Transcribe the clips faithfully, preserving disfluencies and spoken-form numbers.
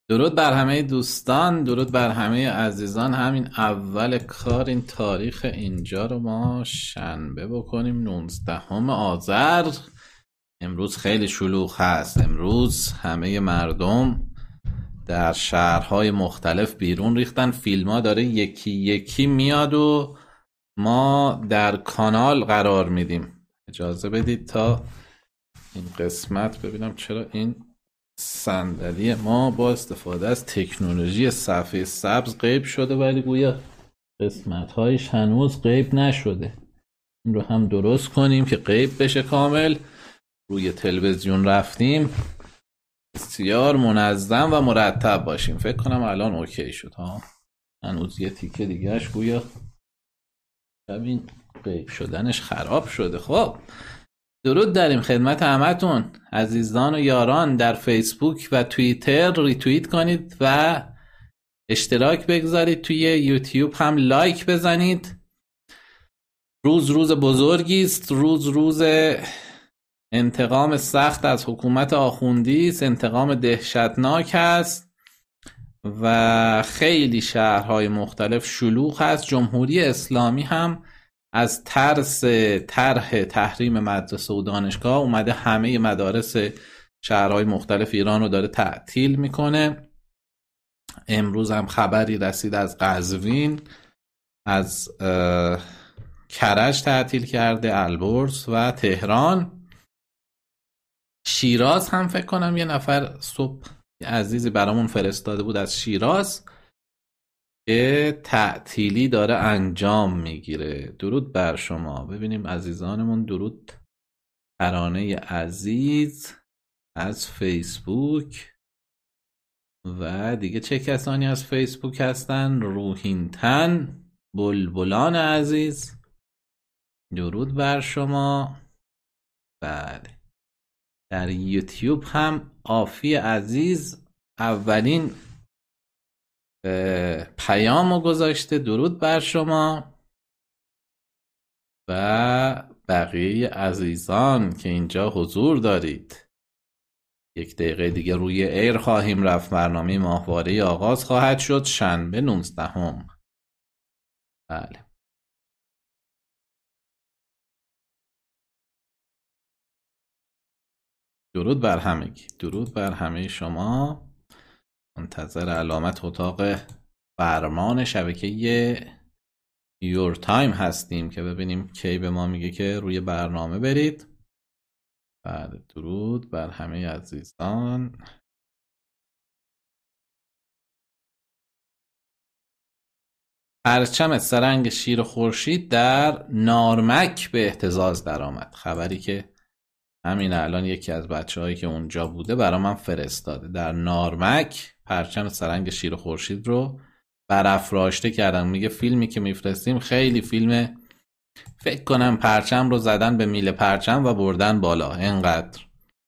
درود بر همه دوستان، درود بر همه عزیزان. همین اول کار این تاریخ اینجا رو ما شنبه بکنیم، نوزدهم آذر. امروز خیلی شلوغ هست. امروز همه مردم در شهرهای مختلف بیرون ریختن. فیلم ها داره یکی یکی میاد و ما در کانال قرار میدیم. اجازه بدید تا این قسمت ببینم چرا این صندلی ما با استفاده از تکنولوژی صفحه سبز غیب شده ولی گویا قسمت هایش هنوز غیب نشده. این رو هم درست کنیم که غیب بشه کامل. روی تلویزیون رفتیم بسیار منظم و مرتب باشیم. فکر کنم الان اوکی شد ها. هنوز یه تیکه دیگهش گویا ببین غیب شدنش خراب شده. خب درود داریم خدمت همتون عزیزان و یاران. در فیسبوک و توییتر ریتوییت کنید و اشتراک بگذارید. توی یوتیوب هم لایک بزنید. روز روز بزرگی است. روز روز انتقام سخت از حکومت آخوندی است. انتقام دهشتناک است و خیلی شهرهای مختلف شلوغ هست. جمهوری اسلامی هم از ترس طرح تحریم مدرسه و دانشگاه اومده همه مدارس شهرهای مختلف ایران رو داره تعطیل میکنه. امروز هم خبری رسید از قزوین، از کرج تعطیل کرده، البرز و تهران. شیراز هم فکر کنم یه نفر صبح یه عزیزی برامون فرستاده بود از شیراز که تعطیلی داره انجام میگیره. درود بر شما. ببینیم عزیزانمون. درود ترانه عزیز از فیسبوک و دیگه چه کسانی از فیسبوک هستن؟ روحینتن، بلبلان عزیز، درود بر شما. بله در یوتیوب هم آفی عزیز اولین پیامو گذاشته. درود بر شما و بقیه عزیزان که اینجا حضور دارید. یک دقیقه دیگه روی ایر خواهیم رفت. برنامه ماهواره آغاز خواهد شد شنبه نوزدهم. بله درود بر همگی. درود بر همه شما. منتظر علامت اتاق فرمان شبکه یور تایم هستیم که ببینیم کی به ما میگه که روی برنامه برید. بعد درود بر همه عزیزان. پرچم سرنگ شیر خورشید در نارمک به اهتزاز درآمد. خبری که همین الان یکی از بچه‌هایی که اونجا بوده برای من فرستاده. در نارمک پرچم سرنگ شیر خورشید رو برافراشته کردن. میگه فیلمی که میفرستیم خیلی فیلم، فکر کنم پرچم رو زدن به میله پرچم و بردن بالا. اینقدر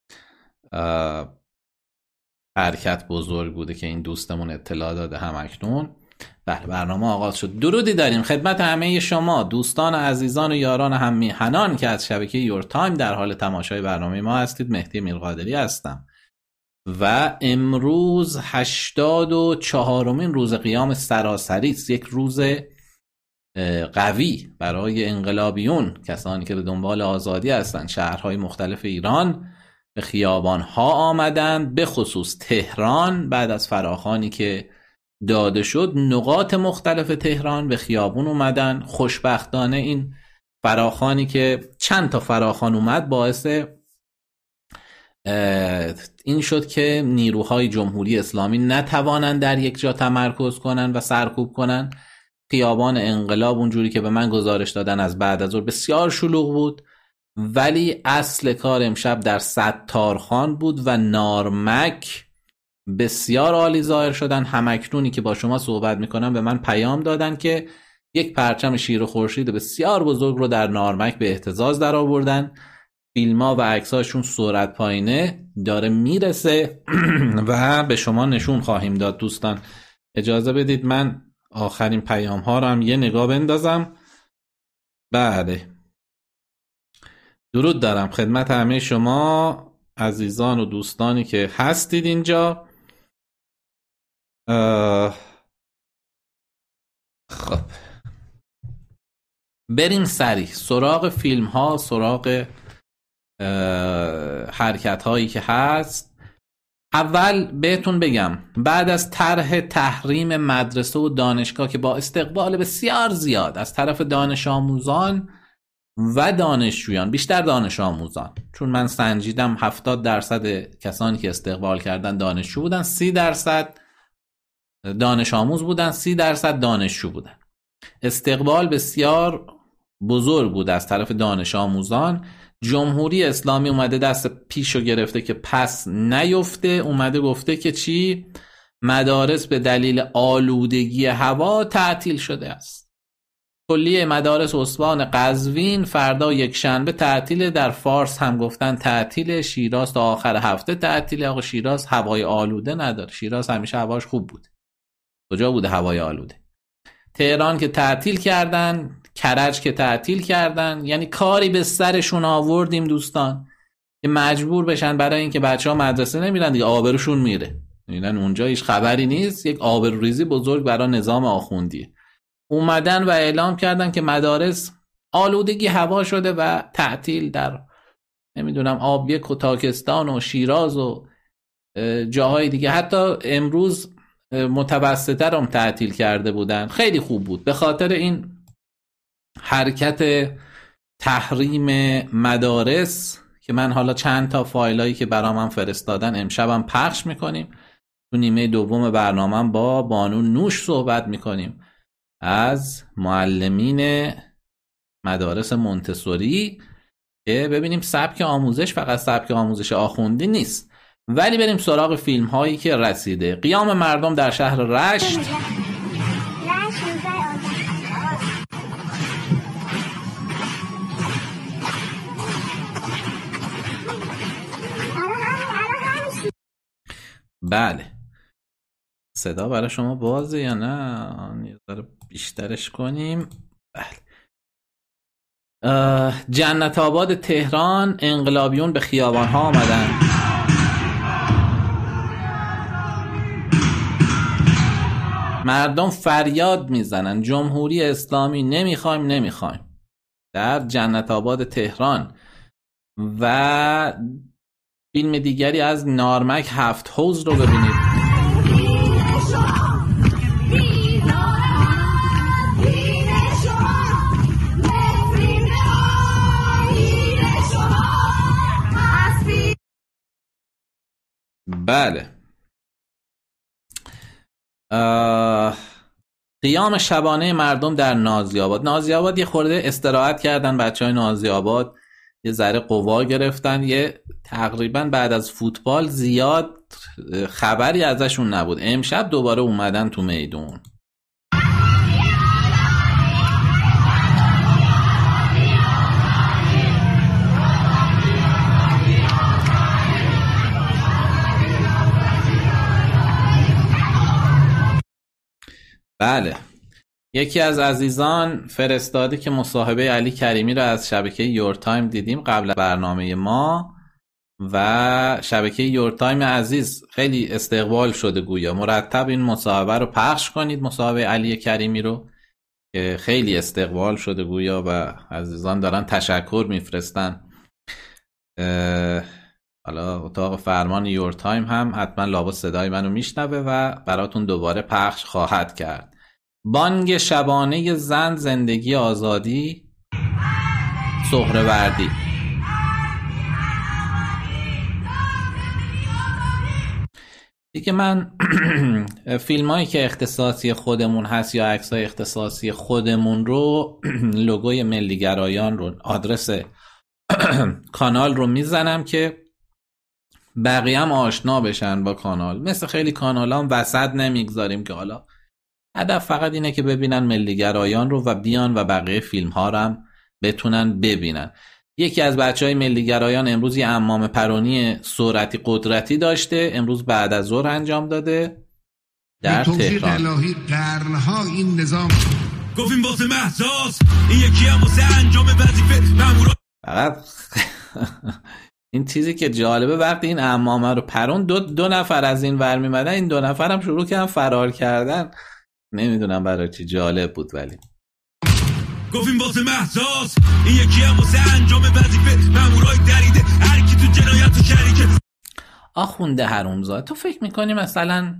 حرکت بزرگ بوده که این دوستمون اطلاع داده همکنون. بله برنامه آغاز شد. درودی داریم خدمت همه شما دوستان عزیزان و یاران هم میهنان که از شبکه یور تایم در حال تماشای برنامه ما هستید. مهدی میرقادری هستم و امروز هشتاد و چهارمین روز قیام سراسری است. یک روز قوی برای انقلابیون، کسانی که به دنبال آزادی هستند. شهرهای مختلف ایران به خیابانها آمدند، به خصوص تهران بعد از فراخوانی که داده شد. نقاط مختلف تهران به خیابون اومدن. خوشبختانه این فراخوانی که چند تا فراخوان اومد باعث این شد که نیروهای جمهوری اسلامی نتوانند در یک جا تمرکز کنن و سرکوب کنن. خیابان انقلاب اونجوری که به من گزارش دادن از بعد از ظهر بسیار شلوغ بود، ولی اصل کار امشب در ستارخان بود و نارمک بسیار عالی ظاهر شدن. همکنونی که با شما صحبت میکنم به من پیام دادن که یک پرچم شیر خورشید بسیار بزرگ رو در نارمک به اهتزاز در آوردن. فیلم‌ها و عکس‌هاشون سرعت پایینه داره میرسه و به شما نشون خواهیم داد. دوستان اجازه بدید من آخرین پیام ها رو هم یه نگاه بندازم. بله درود دارم خدمت همه شما عزیزان و دوستانی که هستید اینجا. خب بریم سریع سراغ فیلم ها، سراغ حرکت هایی که هست. اول بهتون بگم بعد از طرح تحریم مدرسه و دانشگاه که با استقبال بسیار زیاد از طرف دانش آموزان و دانشجویان، بیشتر دانش آموزان، چون من سنجیدم هفتاد درصد کسانی که استقبال کردن دانشجو بودن، سی درصد دانش آموز بودن، سی درصد دانشجو بودن. استقبال بسیار بزرگ بود از طرف دانش آموزان. جمهوری اسلامی اومده دست پیشو گرفته که پس نیفته، اومده گفته که چی؟ مدارس به دلیل آلودگی هوا تعطیل شده است. کلیه مدارس استان قزوین فردا یک شنبه تعطیل، در فارس هم گفتن تعطیل، شیراز تا آخر هفته تعطیل. آقا شیراز هوای آلوده نداره، شیراز همیشه هواش خوب بود. کجا بوده هوای آلوده؟ تهران که تعطیل کردن، کرج که تعطیل کردن، یعنی کاری به سرشون آوردیم دوستان که مجبور بشن برای اینکه بچه‌ها مدرسه نمیرن دیگه، آبروشون میره. میرن اونجا هیچ خبری نیست، یک آبروریزی بزرگ برای نظام آخوندی. اومدن و اعلام کردن که مدارس آلودگی هوا شده و تعطیل در نمیدونم آبیک و تاکستان و شیراز و جاهای دیگه. حتی امروز متوسطه رو تعطیل کرده بودن. خیلی خوب بود. به خاطر این حرکت تحریم مدارس که من حالا چند تا فایلایی که برام فرستادن امشبم پخش میکنیم، تو نیمه دوم برنامه با بانو نوش صحبت میکنیم از معلمین مدارس مونتسوری که ببینیم سبک آموزش فقط سبک آموزش آخوندی نیست. ولی بریم سراغ فیلم هایی که رسیده. قیام مردم در شهر رشت، بله صدا برای شما بازه یا نه؟ یه ذره بیشترش کنیم. بله. جنت آباد تهران، انقلابیون به خیابان ها آمدن. مردم فریاد میزنن جمهوری اسلامی نمیخوایم نمیخوایم در جنت آباد تهران. و فیلم دیگری از نارمک هفت حوض رو ببینید. بله. قیام شبانه مردم در نازی آباد. نازی آباد یه خورده استراحت کردن بچه های نازی آباد، یه ذره قوا گرفتن، یه تقریبا بعد از فوتبال زیاد خبری ازشون نبود. امشب دوباره اومدن تو میدون. بله. یکی از عزیزان فرستاده که مصاحبه علی کریمی رو از شبکه یورتایم دیدیم قبل برنامه ما و شبکه یورتایم عزیز خیلی استقبال شده، گویا مرتب این مصاحبه رو پخش کنید، مصاحبه علی کریمی رو که خیلی استقبال شده گویا و عزیزان دارن تشکر میفرستن. حالا اتاق فرمان یورتایم هم حتما لابد صدای منو میشنوه و براتون دوباره پخش خواهد کرد. بانگ شبانه زن، زندگی آزادی، سهروردی. دیگه من فیلم هایی که اختصاصی خودمون هست یا عکس های اختصاصی خودمون رو لوگوی ملیگرایان رو، آدرس کانال رو میزنم که بقیه هم آشنا بشن با کانال. مثل خیلی کانال هم وسط نمیگذاریم که حالا هدف فقط اینه که ببینن ملیگرایان رو و بیان و بقیه فیلم ها رو هم بتونن ببینن. یکی از بچه های ملیگرایان امروز یه عمام پرونی سرعتی قدرتی داشته، امروز بعد از ظهر انجام داده در تهران. الهی قرنها این نظام گفتیم واسه مهساس، این یکی هم واسه انجام وظیفه مامورا. فقط این چیزی که جالبه وقتی این عمامه رو پرون دو, دو نفر از این ور میمدن، این دو نفر هم شروع کردن فرار کردن. نمیدونم برای چی جالب بود. ولی گفتیم واسه محساس این یکی هم واسه انجام وظیفه مامورای دریده هر کی تو جنایت و شریکه. آخونده حرومزاده، تو فکر میکنی مثلا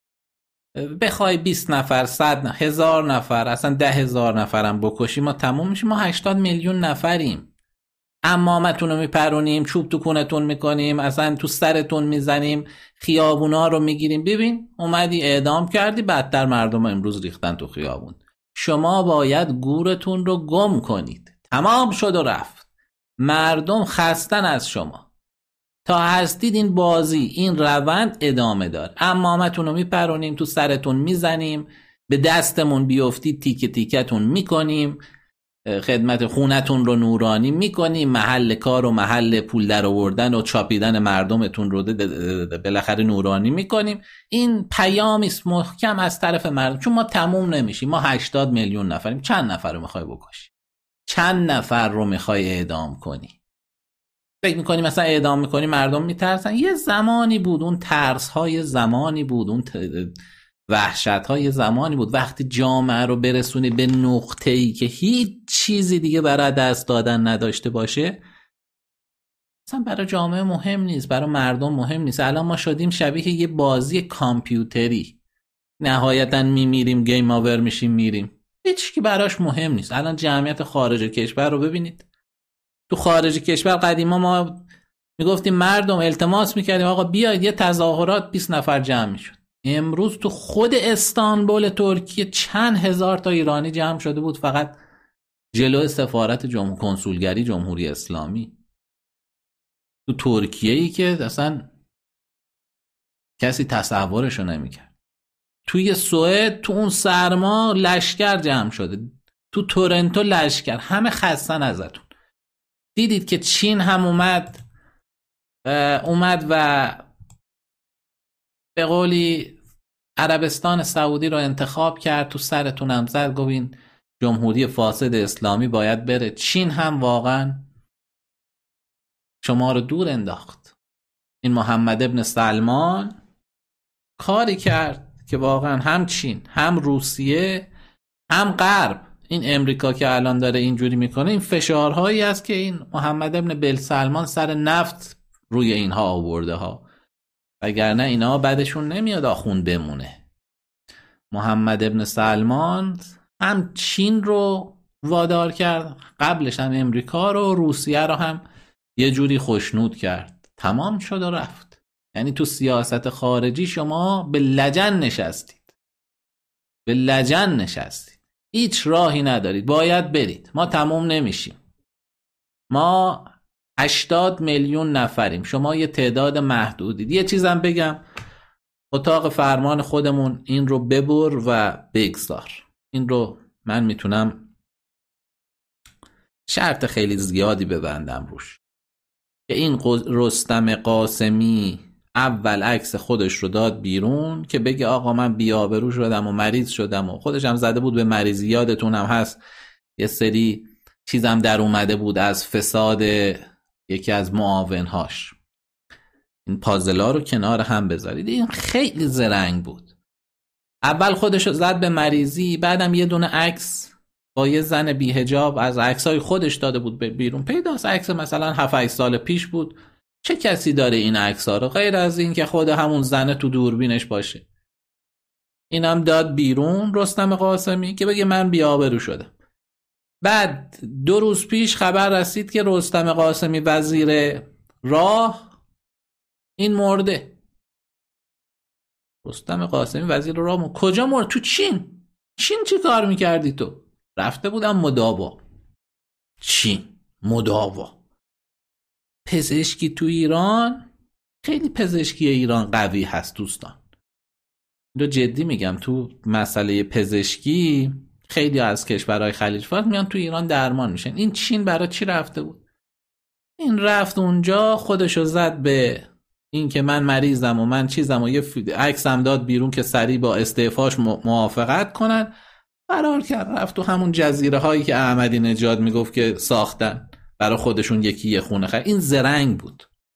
بخوای بیست نفر، صد نفر، هزار نفر، اصلا ده هزار نفرم بکشی ما تموم میشیم؟ ما هشتاد میلیون نفریم. عمامتون رو میپرونیم، چوب تو کونتون میکنیم، اصلا تو سرتون میزنیم، خیابونا رو میگیریم. ببین اومدی اعدام کردی، بدتر مردم امروز ریختن تو خیابون. شما باید گورتون رو گم کنید. تمام شد و رفت. مردم خستن از شما. تا هستید این بازی، این روند ادامه دار. عمامتون رو میپرونیم، تو سرتون میزنیم، به دستمون بیفتید تیکه تیکتون میکنیم، خدمت خونتون رو نورانی میکنیم، محل کار و محل پول در آوردن و چاپیدن مردمتون رو بالاخره نورانی میکنیم. این پیامی است محکم از طرف مردم، چون ما تموم نمیشیم. ما هشتاد میلیون نفریم. چند نفر رو میخوای بکشی؟ چند نفر رو میخوای اعدام کنی؟ فکر میکنی مثلا اعدام میکنی مردم میترسن؟ یه زمانی بود اون ترس های زمانی بود، اون ت... وحشت های زمانی بود. وقتی جامعه رو برسونی به نقطه‌ای که هیچ چیزی دیگه برای دست دادن نداشته باشه، اصلا برای جامعه مهم نیست، برای مردم مهم نیست. الان ما شدیم شبیه یه بازی کامپیوتری، نهایتاً میمیریم، گیم آور میشیم، میریم، هیچ کی براش مهم نیست. الان جمعیت خارج کشور رو ببینید. تو خارج کشور قدیما ما میگفتیم مردم التماس میکردیم آقا بیاید یه تظاهرات، بیست نفر جمع میشد. امروز تو خود استانبول ترکیه چند هزار تا ایرانی جمع شده بود فقط جلو سفارت جمهور کنسولگری جمهوری اسلامی تو ترکیه، ای که اصلا کسی تصورشو نمیکرد. توی سوئد تو اون سرما لشکر جمع شده، تو تورنتو لشکر، همه خستن ازتون. دیدید که چین هم اومد اومد و به قولی عربستان سعودی رو انتخاب کرد، تو سرتون هم زد، گوین جمهوری فاسد اسلامی باید بره. چین هم واقعا شما رو دور انداخت. این محمد ابن سلمان کاری کرد که واقعا هم چین، هم روسیه، هم غرب، این امریکا که الان داره اینجوری میکنه، این فشارهایی است که این محمد ابن بن سلمان سر نفت روی اینها آورده ها، وگرنه اینا بعدشون نمیاد آخوند بمونه. محمد ابن سلمان هم چین رو وادار کرد، قبلش هم امریکا رو، روسیه رو هم یه جوری خوشنود کرد. تمام شد و رفت. یعنی تو سیاست خارجی شما به لجن نشستید، به لجن نشستید، هیچ راهی ندارید، باید برید. ما تموم نمیشیم. ما هشتاد میلیون نفریم، شما یه تعداد محدودید. یه چیزم بگم، اتاق فرمان خودمون این رو ببر و بگذار. این رو من میتونم شرط خیلی زیادی ببندم روش که این رستم قاسمی اول عکس خودش رو داد بیرون که بگه آقا من بی‌آبرو شدم و مریض شدم، و خودش هم زده بود به مریضی. یادتون هم هست یه سری چیزم در اومده بود از فساد یکی از معاونهاش. این پازلا رو کنار هم بذارید. این خیلی زرنگ بود. اول خودش رو زد به مریضی، بعدم یه دونه عکس با یه زن بی حجاب از عکسای خودش داده بود بیرون. پیداست عکس مثلا هفت هشت سال پیش بود. چه کسی داره این عکس‌ها رو غیر از این که خود همون زنه تو دوربینش باشه؟ اینم داد بیرون رستم قاسمی که بگه من بی‌آبرو شدم. بعد دو روز پیش خبر رسید که رستم قاسمی وزیر راه این مرده. رستم قاسمی وزیر راه مرد. کجا مرد؟ تو چین. چین چی کار میکردی تو؟ رفته بودم مداوا. چین مداوا. پزشکی تو ایران، خیلی پزشکی ایران قوی هست دوستان. اینو جدی میگم، تو مسئله پزشکی خیلی از کشورهای خلیج فارس میان تو ایران درمان میشن. این چین برای چی رفته بود؟ این رفت اونجا خودشو زد به این که من مریضم و من چیزم و یه عکسم داد بیرون که سریع با استعفاش موافقت کنن. فرار کرد رفت تو همون جزیره هایی که احمدی نژاد میگفت که ساختن برای خودشون یکی یه خونه خرید. این زرنگ بود.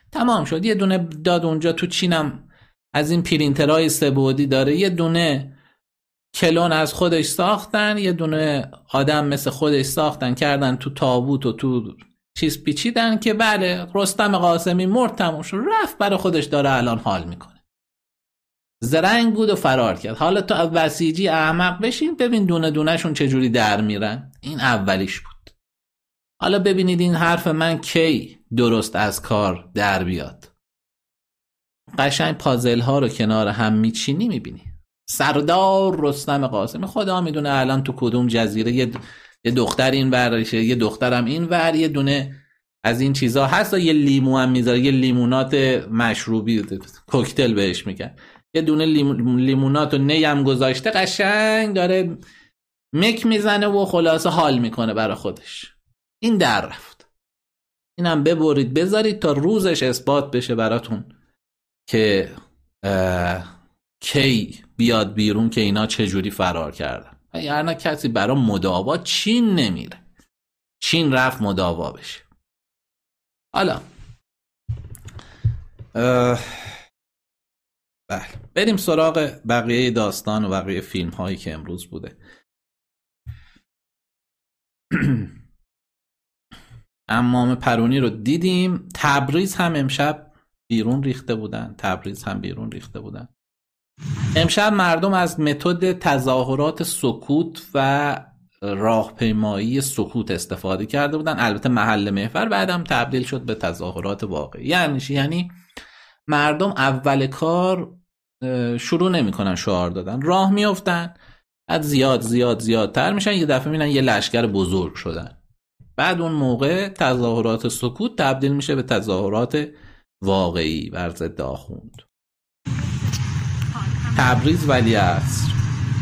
تمام شد. یه دونه داد اونجا تو چینم از این پرینترهای سه‌بعدی داره، یه دونه کلون از خودش ساختن، یه دونه آدم مثل خودش ساختن کردن تو تابوت و تو چیز پیچیدن که بله رستم قاسمی مرد، تموم شد، رفت برای خودش داره الان حال میکنه. زرنگ بود و فرار کرد. حالا تو بسیجی احمق بشین ببین دونه دونه شون چجوری در میرن. این اولیش بود. حالا ببینید این حرف من کی درست از کار در بیاد. قشنگ پازل ها رو کنار هم میچینی میبینی سردار رستم قاسمی خدا میدونه الان تو کدوم جزیره یه یه دختر این ورشه، یه دخترم این ور، یه دونه از این چیزا هست، یه لیمو هم میذاره، یه لیمونات مشروبی کوکتل بهش میگن، یه دونه لیمو، لیمونات و نی هم گذاشته، قشنگ داره مک میزنه و خلاصه حال میکنه برای خودش. این در رفت. اینم ببرید بذارید تا روزش اثبات بشه براتون که کی بیاد بیرون که اینا چجوری فرار کردن. یعنی کسی برای مداوا چین نمیره. چین رفت مداوا بشه. حالا بله بریم سراغ بقیه داستان و بقیه فیلم هایی که امروز بوده. امام پرونی رو دیدیم. تبریز هم امشب بیرون ریخته بودن. تبریز هم بیرون ریخته بودن. امشب مردم از متد تظاهرات سکوت و راهپیمایی سکوت استفاده کرده بودن. البته محل محور بعدم تبدیل شد به تظاهرات واقعی. یعنی چی؟ یعنی مردم اول کار شروع نمی کنن شعار دادن، راه میافتن، بعد زیاد زیاد زیادتر میشن، یه دفعه میبینن یه لشکر بزرگ شدن. بعد اون موقع تظاهرات سکوت تبدیل میشه به تظاهرات واقعی بر ضد آخوند. تبریز ولیعصر.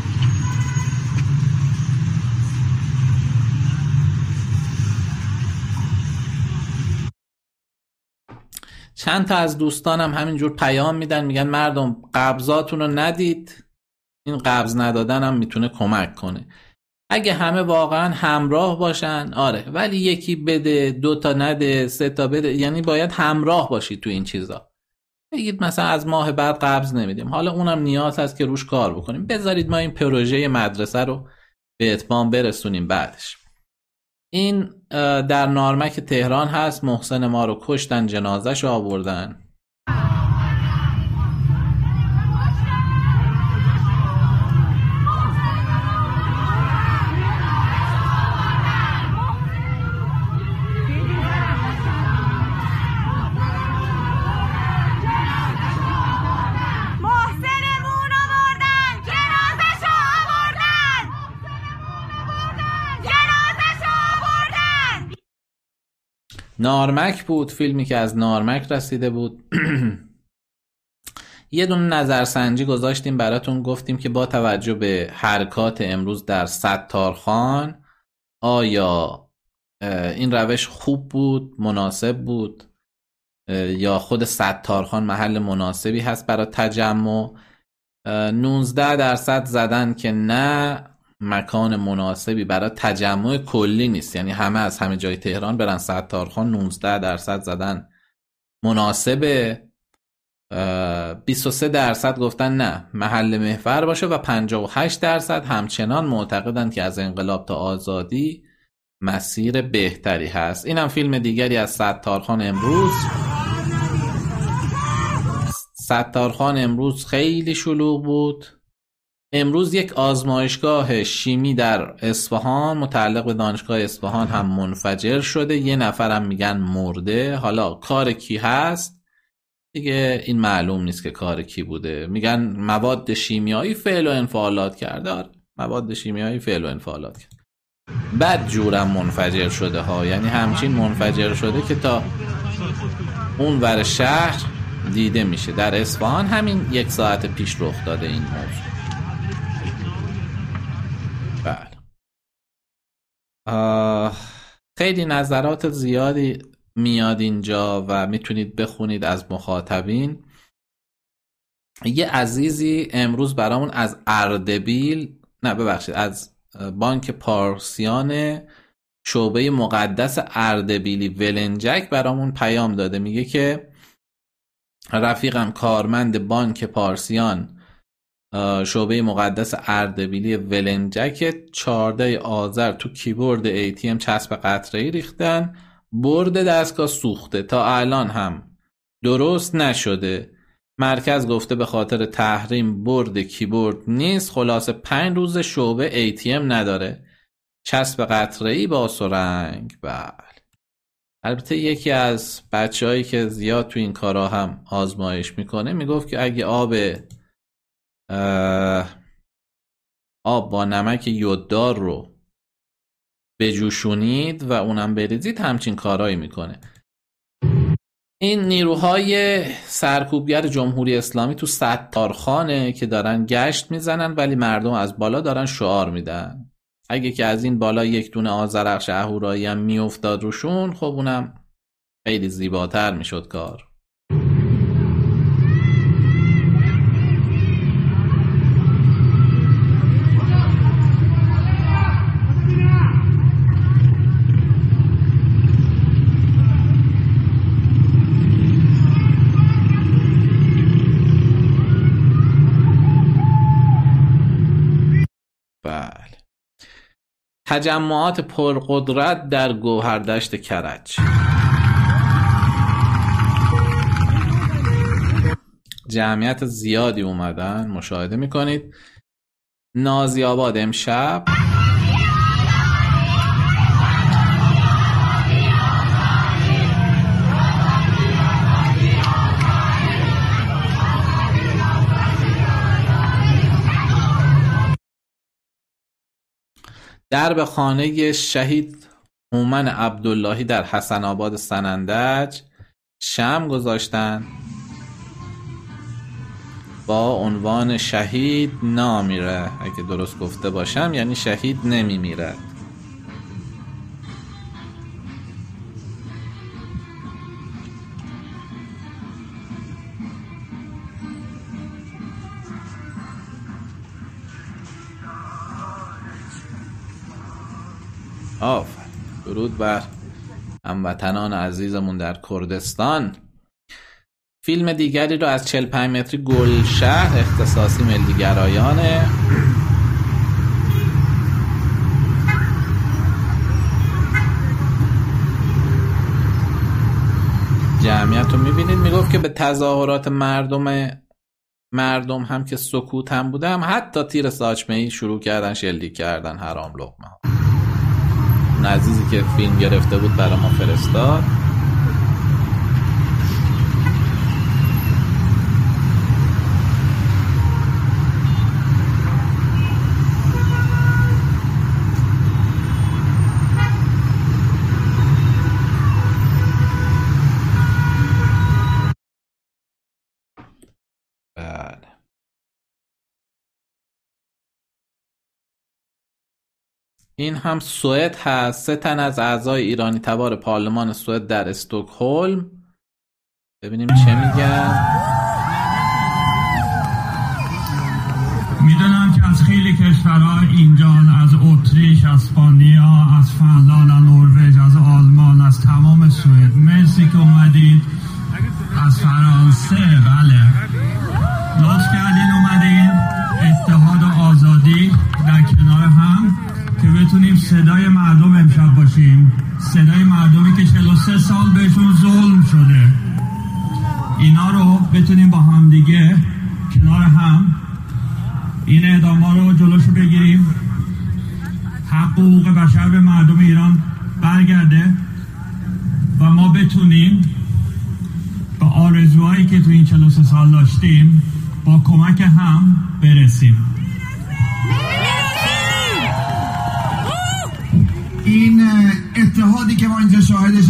چند تا از دوستانم همینجور پیام میدن، میگن مردم قبضاتون رو ندید، این قبض ندادن هم میتونه کمک کنه. اگه همه واقعا همراه باشن آره، ولی یکی بده، دو تا نده، سه تا بده، یعنی باید همراه باشید تو این چیزا. بگید مثلا از ماه بعد قبض نمیدیم، حالا اونم نیاز هست که روش کار بکنیم، بذارید ما این پروژه مدرسه رو به اتمام برسونیم بعدش. این در نارمک تهران هست. محسن ما رو کشتن، جنازش رو آوردن. نارمک بود، فیلمی که از نارمک رسیده بود. یه دونه نظرسنجی گذاشتیم براتون، گفتیم که با توجه به حرکات امروز در ستارخان آیا این روش خوب بود، مناسب بود، یا خود ستارخان محل مناسبی هست برای تجمع. نوزده درصد زدن که نه، مکان مناسبی برای تجمع کلی نیست، یعنی همه از همه جای تهران برن ستارخان. نوزده درصد زدن مناسبه. بیست و سه درصد گفتن نه محل محور باشه و پنجاه و هشت درصد همچنان معتقدن که از انقلاب تا آزادی مسیر بهتری هست. اینم فیلم دیگری از ستارخان امروز. ستارخان امروز خیلی شلوغ بود. امروز یک آزمایشگاه شیمی در اصفهان متعلق به دانشگاه اصفهان هم منفجر شده. یه نفرم میگن مرده. حالا کار کی هست دیگه این معلوم نیست که کار کی بوده. میگن مواد شیمیایی فعل و انفعالات کرده. آره مواد شیمیایی فعل و انفعالات کرده. بد جورم منفجر شده ها، یعنی همچین منفجر شده که تا اون ور شهر دیده میشه. در اصفهان همین یک ساعت پیش رخ داده این موضوع. بله. خیلی نظرات زیادی میاد اینجا و میتونید بخونید از مخاطبین. یه عزیزی امروز برامون از اردبیل، نه ببخشید از بانک پارسیان شعبه مقدس اردبیلی ولنجک برامون پیام داده. میگه که رفیقم کارمند بانک پارسیان شعبه مقدس اردبیلی ولنجک چهارده آذر تو کیبورد ای تی ام چسب قطره‌ای ریختن، برد دستگاه سوخته، تا الان هم درست نشده. مرکز گفته به خاطر تحریم برد کیبورد نیست. خلاصه پنج روز شعبه ای تی ام نداره، چسب قطره‌ای با سرنگ. بله، البته یکی از بچه‌هایی که زیاد تو این کارا هم آزمایش میکنه میگفت که اگه آب آب با نمک یوددار رو بجوشونید و اونم بریزید همچین کارایی میکنه. این نیروهای سرکوبگر جمهوری اسلامی تو ستارخانه که دارن گشت میزنن ولی مردم از بالا دارن شعار میدن. اگه که از این بالا یک دونه آذرخش اهورایی هم میافتاد روشون، خب اونم خیلی زیباتر میشد کار. بله، تجمعات پرقدرت در گوهردشت کرج. جمعیت زیادی اومدن، مشاهده میکنید. نازی آباد امشب درب خانه شهید هومن عبداللهی در حسن آباد سنندج شمع گذاشتن با عنوان شهید نامیره. اگه درست گفته باشم یعنی شهید نمیمیرد. آفرین. درود بر هموطنان عزیزمون در کردستان. فیلم دیگری رو از چهل و پنج متری گلشهر اختصاصی ملیگرایانه. جمعیت رو میبینید. میگفت که به تظاهرات مردم مردم هم که سکوت هم بوده هم حتی تیر ساچمه‌ای شروع کردن شلیک کردن. حرام لقمه ها. اون عزیزی که فیلم گرفته بود برای ما فرستاد. بله. این هم سوئد هست. سه تن از اعضای ایرانی تبار پارلمان سوئد در استکهلم. ببینیم چه میگن. میدونم که از خیلی کشورها اینجان، از اتریش، از اسپانیا، از فنلاند، از نروژ، از آلمان، از تمام سوئد. مرسی که اومدید. از فرانسه، بله، لطف کردین اومدین. اتحاد و آزادی در کنار هم که بتونیم صدای مردم امشب باشیم. صدای مردمی که چهل و سه سال بهشون ظلم شده، اینا رو بتونیم با هم دیگه کنار هم این اعداما رو جلوشو بگیریم. حق و حقوق بشر به مردم ایران برگرده و ما بتونیم به آرزوهایی که تو این چهل و سه سال داشتیم با کمک هم برسیم. این اتحادی که ما اینجا شاهدش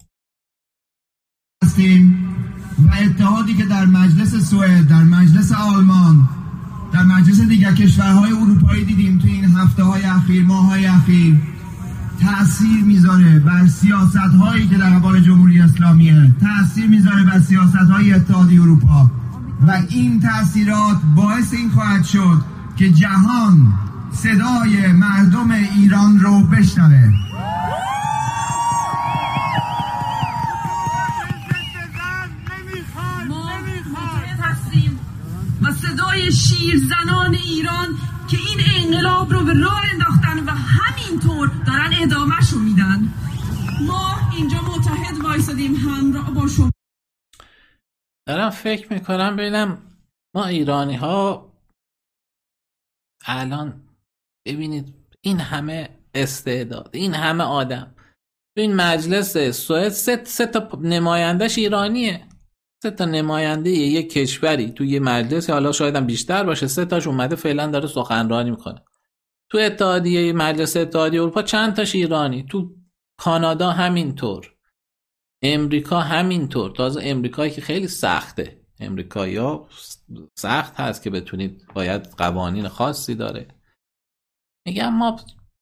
هستیم و اتحادی که در مجلس سوئد، در مجلس آلمان، در مجلس دیگر کشورهای اروپایی دیدیم تو این هفته های اخیر، ماه های اخیر، تأثیر میذاره بر سیاست هایی که در قبال جمهوری اسلامیه، تأثیر میذاره بر سیاست های اتحادیه اروپا و این تأثیرات باعث این خواهد شد که جهان صدای مردم ایران رو بشنوه. شیرزنان ایران که این انقلاب رو به راه انداختن و همینطور دارن ادامهشو میدن. ما اینجا متحد وایسادیم همراه با شما. دارم فکر میکنم ببینم ما ایرانی ها الان ببینید این همه استعداد، این همه آدم تو این مجلس سوئد، سه, سه تا نمایندش ایرانیه، سه تا نماینده یک کشوری تو یه مجلس، حالا شاید هم بیشتر باشه، سه تاش اومده فعلا داره سخنرانی میکنه. تو اتحادیه مجلس اتحادیه اروپا چند تاش ایرانی، تو کانادا همینطور، امریکا همینطور. تازه امریکایی که خیلی سخته، امریکایی‌ها سخت هست که بتونید، باید قوانین خاصی داره. میگم ما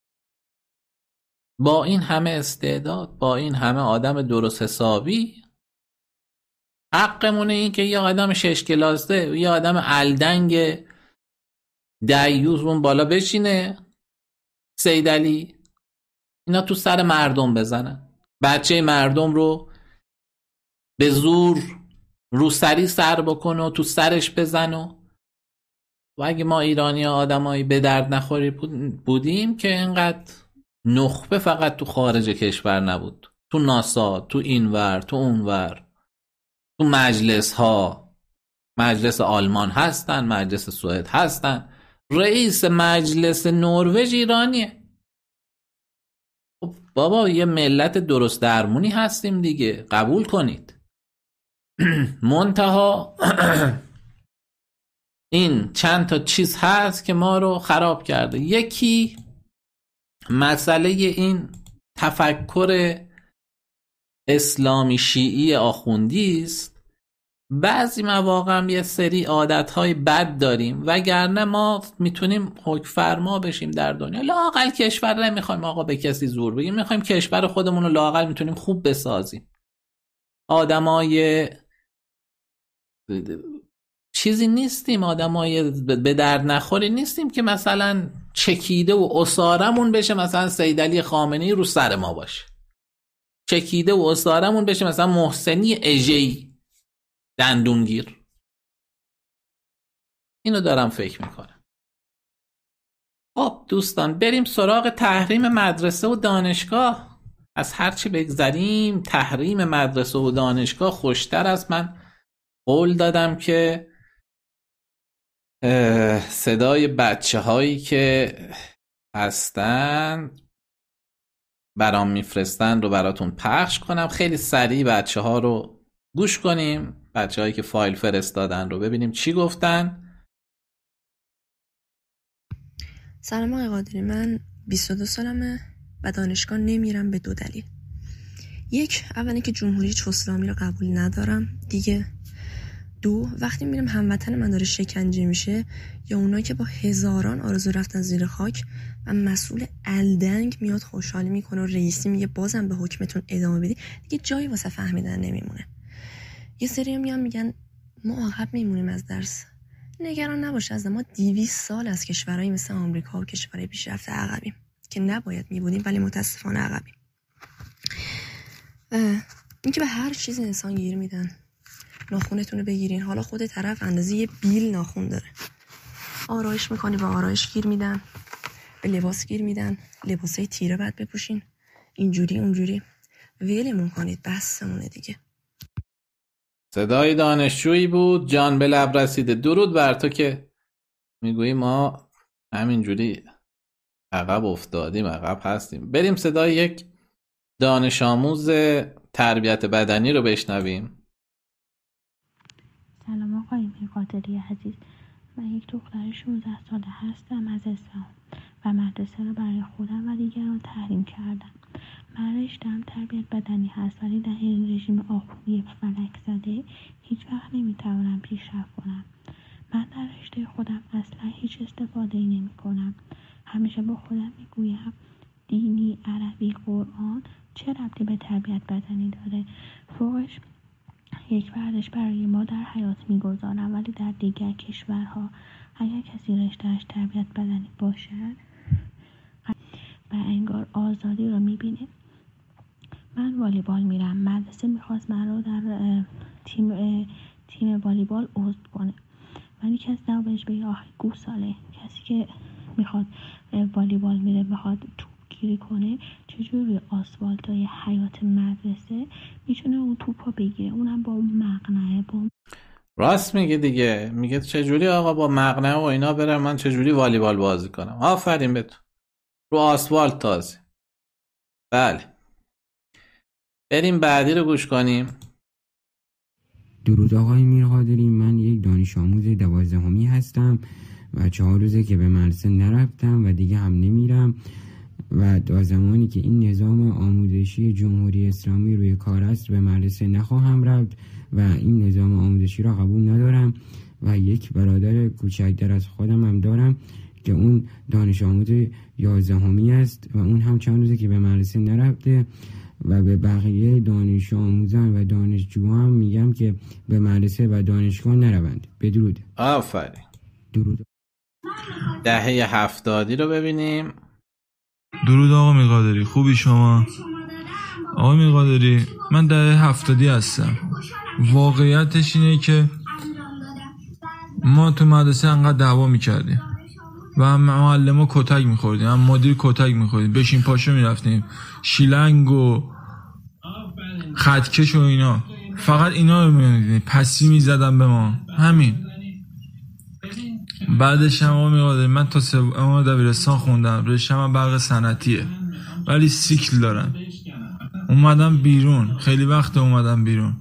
با این همه استعداد، با این همه آدم درست حسابی، حقمونه این که یه آدم شش کلاسه، یه آدم الدنگ دیوز اون بالا بشینه، سیدعلی، اینا تو سر مردم بزنن، بچه مردم رو به زور روسری سر بکنه و تو سرش بزن. و اگه ما ایرانی ها آدمایی به درد نخوری بودیم که اینقدر نخبه فقط تو خارج کشور نبود، تو ناسا، تو اینور، تو اونور، تو مجلس ها، مجلس آلمان هستن، مجلس سوئد هستن، رئیس مجلس نروژ ایرانیه. خب بابا یه ملت درست درمونی هستیم دیگه، قبول کنید. منتها این چند تا چیز هست که ما رو خراب کرده. یکی مسئله این تفکر اسلامی شیعی آخوندی است. بعضی مواقع هم یه سری عادتهای بد داریم، وگرنه ما میتونیم حکم فرما بشیم در دنیا. لااقل کشور نمیخوایم آقا به کسی زور بگیم، میخوایم کشور خودمون رو لااقل میتونیم خوب بسازیم. آدمای چیزی نیستیم، آدمای به درد نخوری نیستیم که مثلا چکیده و اسارمون بشه مثلا سیدعلی خامنه‌ای رو سر ما باشه، چکیده و اسارمون بشه مثلا محسنی اژه‌ای دندونگیر. اینو دارم فکر میکنم. خب دوستان بریم سراغ تحریم مدرسه و دانشگاه. از هرچی بگذریم تحریم مدرسه و دانشگاه خوشتر است. من قول دادم که صدای بچه هایی که هستن برام میفرستن رو براتون پخش کنم. خیلی سریع بچه ها رو گوش کنیم، بچه هایی که فایل فرستادن رو ببینیم چی گفتن. سلام آقای قادری، من بیست و دو سالمه و دانشگاه نمیرم به دو دلیل. یک، اولی که جمهوری اسلامی رو قبول ندارم دیگه. دو، وقتی میرم هموطن من داره شکنجه میشه یا اونایی که با هزاران آرزو رفتن زیر خاک و مسئول الدنگ میاد خوشحالی میکنه و رئیسی میگه بازم به حکمتون ادامه بدی، دیگه جایی واسه فهمیدن نمیمونه. یه سری هم میان میگن ما عقب میمونیم از درس. نگران نباش از ما دویست سال از کشورهای مثل آمریکا و کشورهای پیشرفته عقبیم که نباید میبودیم ولی متاسفانه عقبیم. اینکه به هر چیز انسان گیر میدن، ناخونتون رو بگیرین، حالا خود طرف اندازه یه بیل ناخون داره، آرایش میکنی به آرایش گیر میدن، به لباس گیر میدن، لباسای تیره باید بپوشین، اینجوری اونجوری، ولمون کنید بسمونه دیگه. صدای دانشجویی بود جان به لب رسیده. درود بر تو که میگویی ما همینجوری عقب افتادیم، عقب هستیم. بریم صدای یک دانش آموز تربیت بدنی رو بشنویم. سلام آقای قادری عزیز، من یک دختر شانزده ساله هستم از اصفهان و مدرسه رو برای خودم و دیگران تحریم کردم. من رشته‌ام تربیت بدنی هست ولی در این رژیم آخوندی فلک زده هیچ وقت نمیتوانم پیشرفت کنم. من در رشته خودم اصلا هیچ استفاده ای نمی کنم. همیشه با خودم میگویم دینی، عربی، قرآن چه ربطی به تربیت بدنی داره؟ فوقش یک ورزش برای ما در حیات میگذارم ولی در دیگر کشورها اگر کسی رشتهش تربیت بدنی باشد و انگار آزادی رو میبینه. من والیبال میرم، مدرسه میخواست من رو در تیم تیم والیبال عضو کنه ولی کسی نه بهش بگه آخه گوساله. کسی که میخواد والیبال میره میخواد توپ گیری کنه چجوری روی آسفالتای حیاط مدرسه میتونه اون توپو بگیره، اونم با اون مقنعه. با راست میگه دیگه، میگه چجوری آقا با مقنعه و اینا برم من چجوری والیبال بازی کنم. آفرین به تو، رو آسفالت تازه. بله بریم بعدی رو گوش کنیم. درود آقای میرقادری، من یک دانش آموز دوازدهمی هستم و چهار روزه که به مدرسه نرفتم و دیگه هم نمیرم و تا زمانی که این نظام آموزشی جمهوری اسلامی روی کار است به مدرسه نخواهم رفت و این نظام آموزشی را قبول ندارم و یک برادر کوچکتر از خودم هم دارم که اون دانش آموز یازدهمی است و اون هم چند روزه که به مدرسه نرفته و به بقیه دانش آموزان و دانشجویان میگم که به مدرسه و دانشگاه نروند. بدرود. آفرین. درود. دهه هفتادی رو ببینیم. درود آقا میرقادری، خوبی شما؟ آقا میرقادری من دهه هفتادی هستم. واقعیتش اینه که ما تو مدرسه انقدر دعوا میکردیم و هم معلم ها کتک میخوردیم، هم مدیر کتک میخوردیم، بشین پاشو میرفتیم، شیلنگ و خطکش و اینا، فقط اینا رو میدیدیم، پسی میزدن به ما، همین. بعدش هم آقا میرقادری من تا سوم دبیرستان خوندم، رشته‌م برق صنعتیه ولی سیکل دارم. اومدم بیرون، خیلی وقت اومدم بیرون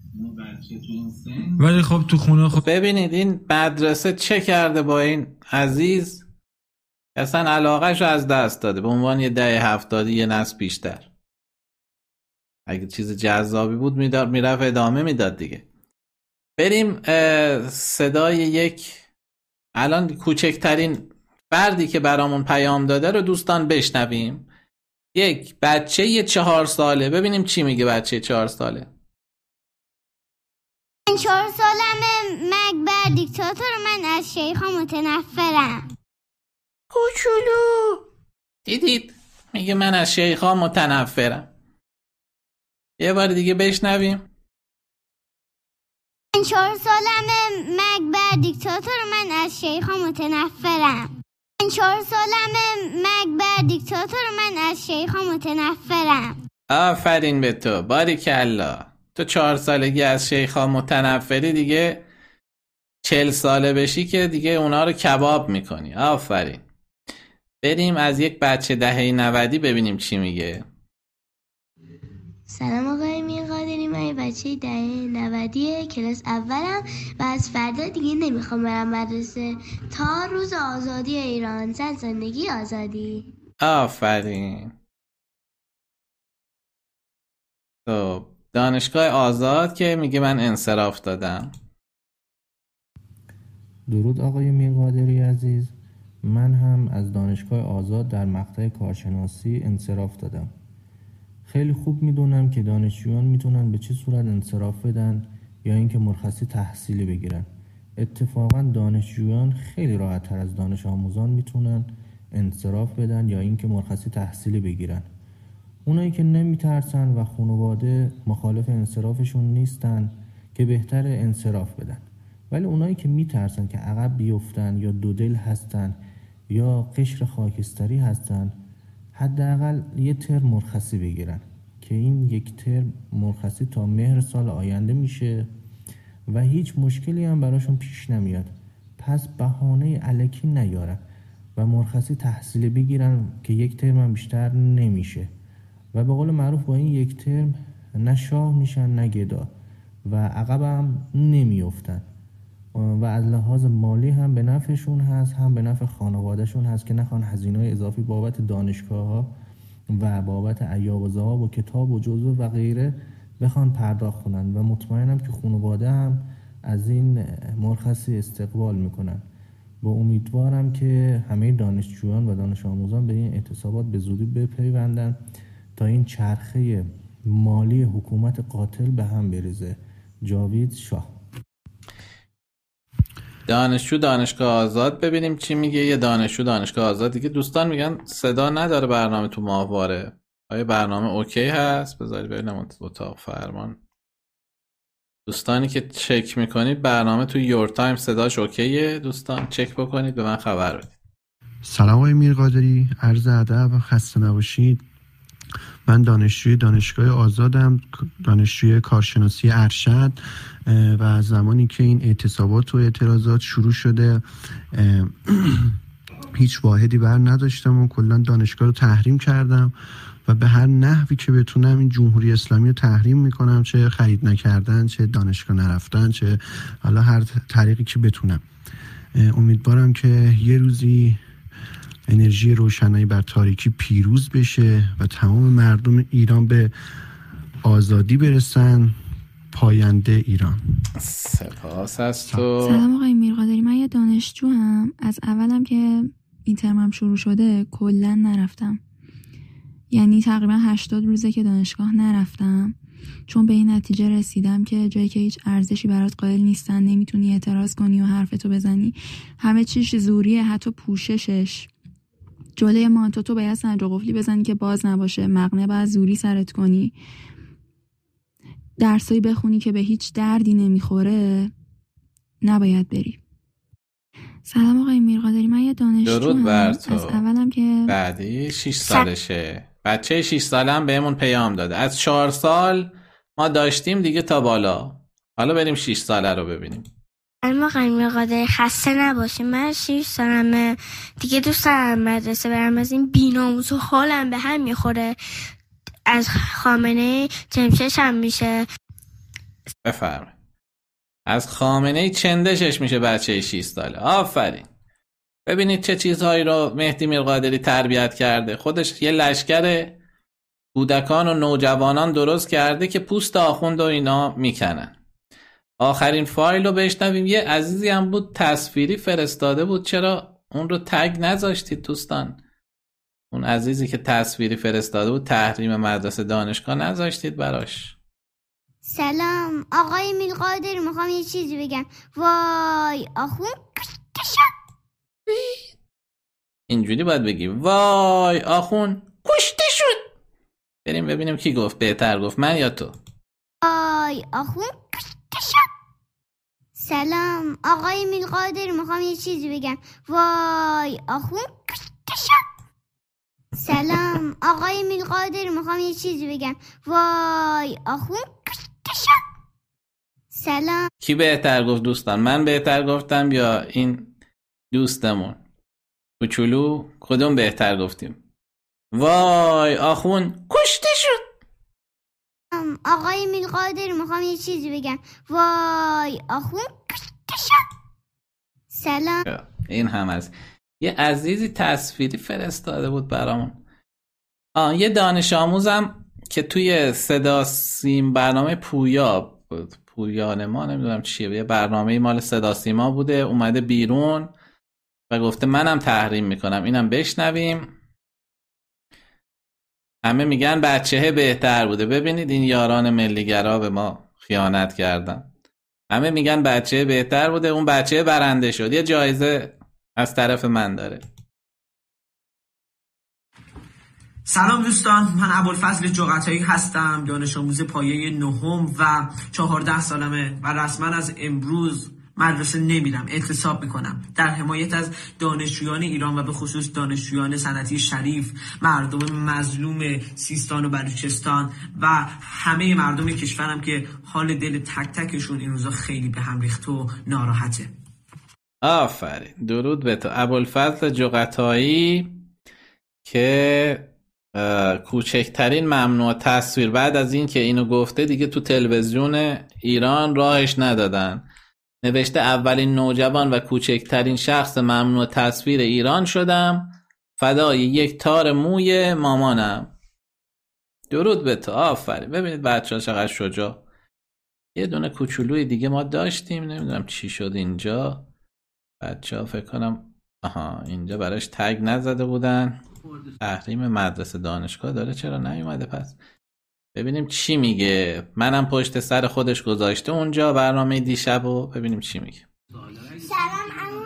ولی خب تو خونه خب ببینید این مدرسه چه کرده با این عزیز، اصلا علاقهش رو از دست داده. به عنوان یه دهه هفتادی یه نسل بیشتر، اگه چیز جذابی بود میداد میرفت ادامه میداد دیگه. بریم صدای یک الان کوچکترین فردی که برامون پیام داده رو دوستان بشنویم. یک بچه یه چهار ساله، ببینیم چی میگه بچه چهار ساله. من چهار سالمه، مکبر دیکتاتور، من از شیخا متنفرم. کوچولو دیدید میگه من از شیخا متنفرم. یه بار دیگه بشنویم. من چهار سالمه، مکبر دیکتاتور، من از شیخا متنفرم. من چهار سالمه، مکبر دیکتاتور، من از شیخا متنفرم. آفرین به تو، باریکالله. تو چهار سالگی از شیخا متنفری، دیگه چل ساله بشی که دیگه اونا رو کباب میکنی. آفرین. بریم از یک بچه دهه نودی ببینیم چی میگه. سلام آقای میرقادری، من یه بچه دهه نودیه، کلاس اولم و از فردا دیگه نمیخوام برم مدرسه تا روز آزادی ایران. زن زندگی آزادی. آفرین. خب دانشگاه آزاد که میگه من انصراف دادم. درود آقای میرقادری عزیز، من هم از دانشگاه آزاد در مقطع کارشناسی انصراف دادم. خیلی خوب میدونم که دانشجویان میتونن به چه صورت انصراف بدن یا اینکه مرخصی تحصیلی بگیرن. اتفاقا دانشجویان خیلی راحت تر از دانش آموزان میتونن انصراف بدن یا اینکه مرخصی تحصیلی بگیرن. اونایی که نمیترسن و خانواده مخالف انصرافشون نیستن که بهتر انصراف بدن، ولی اونایی که میترسن که عقب بیفتن یا دودل هستن یا قشر خاکستری هستن، حداقل یه ترم مرخصی بگیرن که این یک ترم مرخصی تا مهر سال آینده میشه و هیچ مشکلی هم براشون پیش نمیاد. پس بهانه الکی نیارن و مرخصی تحصیلی بگیرن که یک ترم هم بیشتر نمیشه و به قول معروف با این یک ترم نه شاه میشن نه گدا و عقب هم نمیافتن و از لحاظ مالی هم به نفعشون هست، هم به نفع خانوادهشون هست که نخوان هزینه‌های اضافی بابت دانشگاه‌ها و بابت ایاب و ذهاب و کتاب و جزوه و غیره بخوان پرداخت کنن و مطمئنم که خانواده هم از این مرخصی استقبال میکنن. با امیدوارم که همه دانشجویان و دانش آموزان به این اعتصابات به زودی بپیوندن تا این چرخه مالی حکومت قاتل به هم بریزه. جاوید شاه. دانشجو دانشگاه آزاد ببینیم چی میگه. یه دانشجو دانشگاه آزاد دیگه. دوستان میگن صدا نداره برنامه تو ماهواره. آیا برنامه اوکی هست؟ بذاری ببینم اتاق فرمان دوستانی که چک میکنید برنامه تو یور تایم صداش اوکیه، دوستان چک بکنید به من خبر بدید. سلام آقای میرقادری، عرض ادب و خسته نباشید. من دانشجوی دانشگاه آزادم، دانشجوی کارشناسی ارشد و زمانی که این اعتصابات و اعتراضات شروع شده هیچ واحدی بر نداشتم و کلا دانشگاه رو تحریم کردم و به هر نحوی که بتونم این جمهوری اسلامی رو تحریم میکنم، چه خرید نکردن، چه دانشگاه نرفتن، چه حالا هر طریقی که بتونم. امیدوارم که یه روزی انرژی روشنایی بر تاریکی پیروز بشه و تمام مردم ایران به آزادی برسن. پاینده ایران. سپاس از تو. سلام آقای میرقادری، من یه دانشجو هم. از اولم که این ترمم شروع شده کلا نرفتم، یعنی تقریبا هشتاد روزه که دانشگاه نرفتم، چون به این نتیجه رسیدم که جایی که هیچ ارزشی برات قائل نیستن، نمیتونی اعتراض کنی و حرفتو بزنی، همه چیش زوریه، حتی پوششش. جلوی مانتو تو باید سنج و قفلی بزنی که باز نباشه، مقنعه باید زوری سرت کنی، درسایی بخونی که به هیچ دردی نمیخوره، نباید بری. سلام آقای میرقادری، من یه دانشجو درود بر تو. از اولم که بعدی شش سالشه، بچه شش ساله هم بهمون پیام داده از چهار سال ما داشتیم دیگه تا بالا، حالا بریم شش ساله رو ببینیم. سلام آقای میرقادری، خسته نباشیم. من شش سالمه دیگه، دوست دارم مدرسه برم، از این بی‌ناموس و حالم به هم میخوره، از خامنه چمچش هم میشه. بفرمایید. از خامنه چندشش میشه بچه شش ساله. آفرین. ببینید چه چیزهایی رو مهدی میرقادری تربیت کرده. خودش یه لشکر کودکان و نوجوانان درست کرده که پوست آخوند و اینا میکنن. آخرین فایل رو بشنویم. یه عزیزی هم بود تصویری فرستاده بود، چرا اون رو تگ نذاشتید دوستان؟ اون عزیزی که تصویری فرستاده بود تحریم مدرسه دانشگاه نذاشتید براش. سلام آقای میرقادری، میخوام یه چیزی بگم. وای آخون کشته شد. اینجوری باید بگی وای آخون کشته شد. بریم ببینیم کی گفت بهتر گفت، من یا تو؟ وای آخون کشته شد. سلام آقای میرقادری، میخوام یه چیزی بگم. وای آخون کشته شد. سلام آقای میرقادری، میخوام یه چیزی بگم. وای آخون کشته شد. سلام. کی بهتر گفت دوستان؟ من بهتر گفتم یا این دوستمون کوچولو؟ کدوم بهتر گفتیم؟ وای آخون کشته شد. آقای میرقادری، میخوام یه چیزی بگم. وای آخون کشته شد. سلام. این هم از یه عزیزی تصویری فرستاده بود برامون. آه یه دانش آموزم که توی صدا سیم برنامه پویا بود، پویان ما نمیدونم چیه، یه برنامه مال صدا سیما بوده، اومده بیرون و گفته منم تحریم میکنم. اینم بشنویم. همه میگن بچهه بهتر بوده. ببینید این یاران ملیگرا به ما خیانت کردن. همه میگن بچهه بهتر بوده، اون بچهه برنده شد، یه جایزه از طرف من داره. سلام دوستان، من ابوالفضل جغتایی هستم، دانش آموز پایه نهم و چهارده سالمه و رسما از امروز مدرسه نمیرم، اعتصاب میکنم در حمایت از دانشجویان ایران و به خصوص دانشجویان صنعتی شریف، مردم مظلوم سیستان و بلوچستان و همه مردم کشورم که حال دل تک تکشون این روزا خیلی به هم ریخته و ناراحته. آفرین، درود به تو ابوالفضل جغتایی که کوچکترین ممنوع تصویر بعد از این که اینو گفته دیگه تو تلویزیون ایران راهش ندادن. نوشته اولین نوجوان و کوچکترین شخص ممنوع تصویر ایران شدم، فدای یک تار موی مامانم. درود به تو. آفرین. ببینید بچه‌ها چقدر شجاع. یه دونه کوچولوی دیگه ما داشتیم، نمیدونم چی شد اینجا. بچه‌ها فکر کنم آها اینجا براش تگ نزده بودن. تحریم مدرسه دانشگاه داره، چرا نیومده پس؟ ببینیم چی میگه. منم پشت سر خودش گذاشته اونجا برنامه دیشب و ببینیم چی میگه. سلام عمو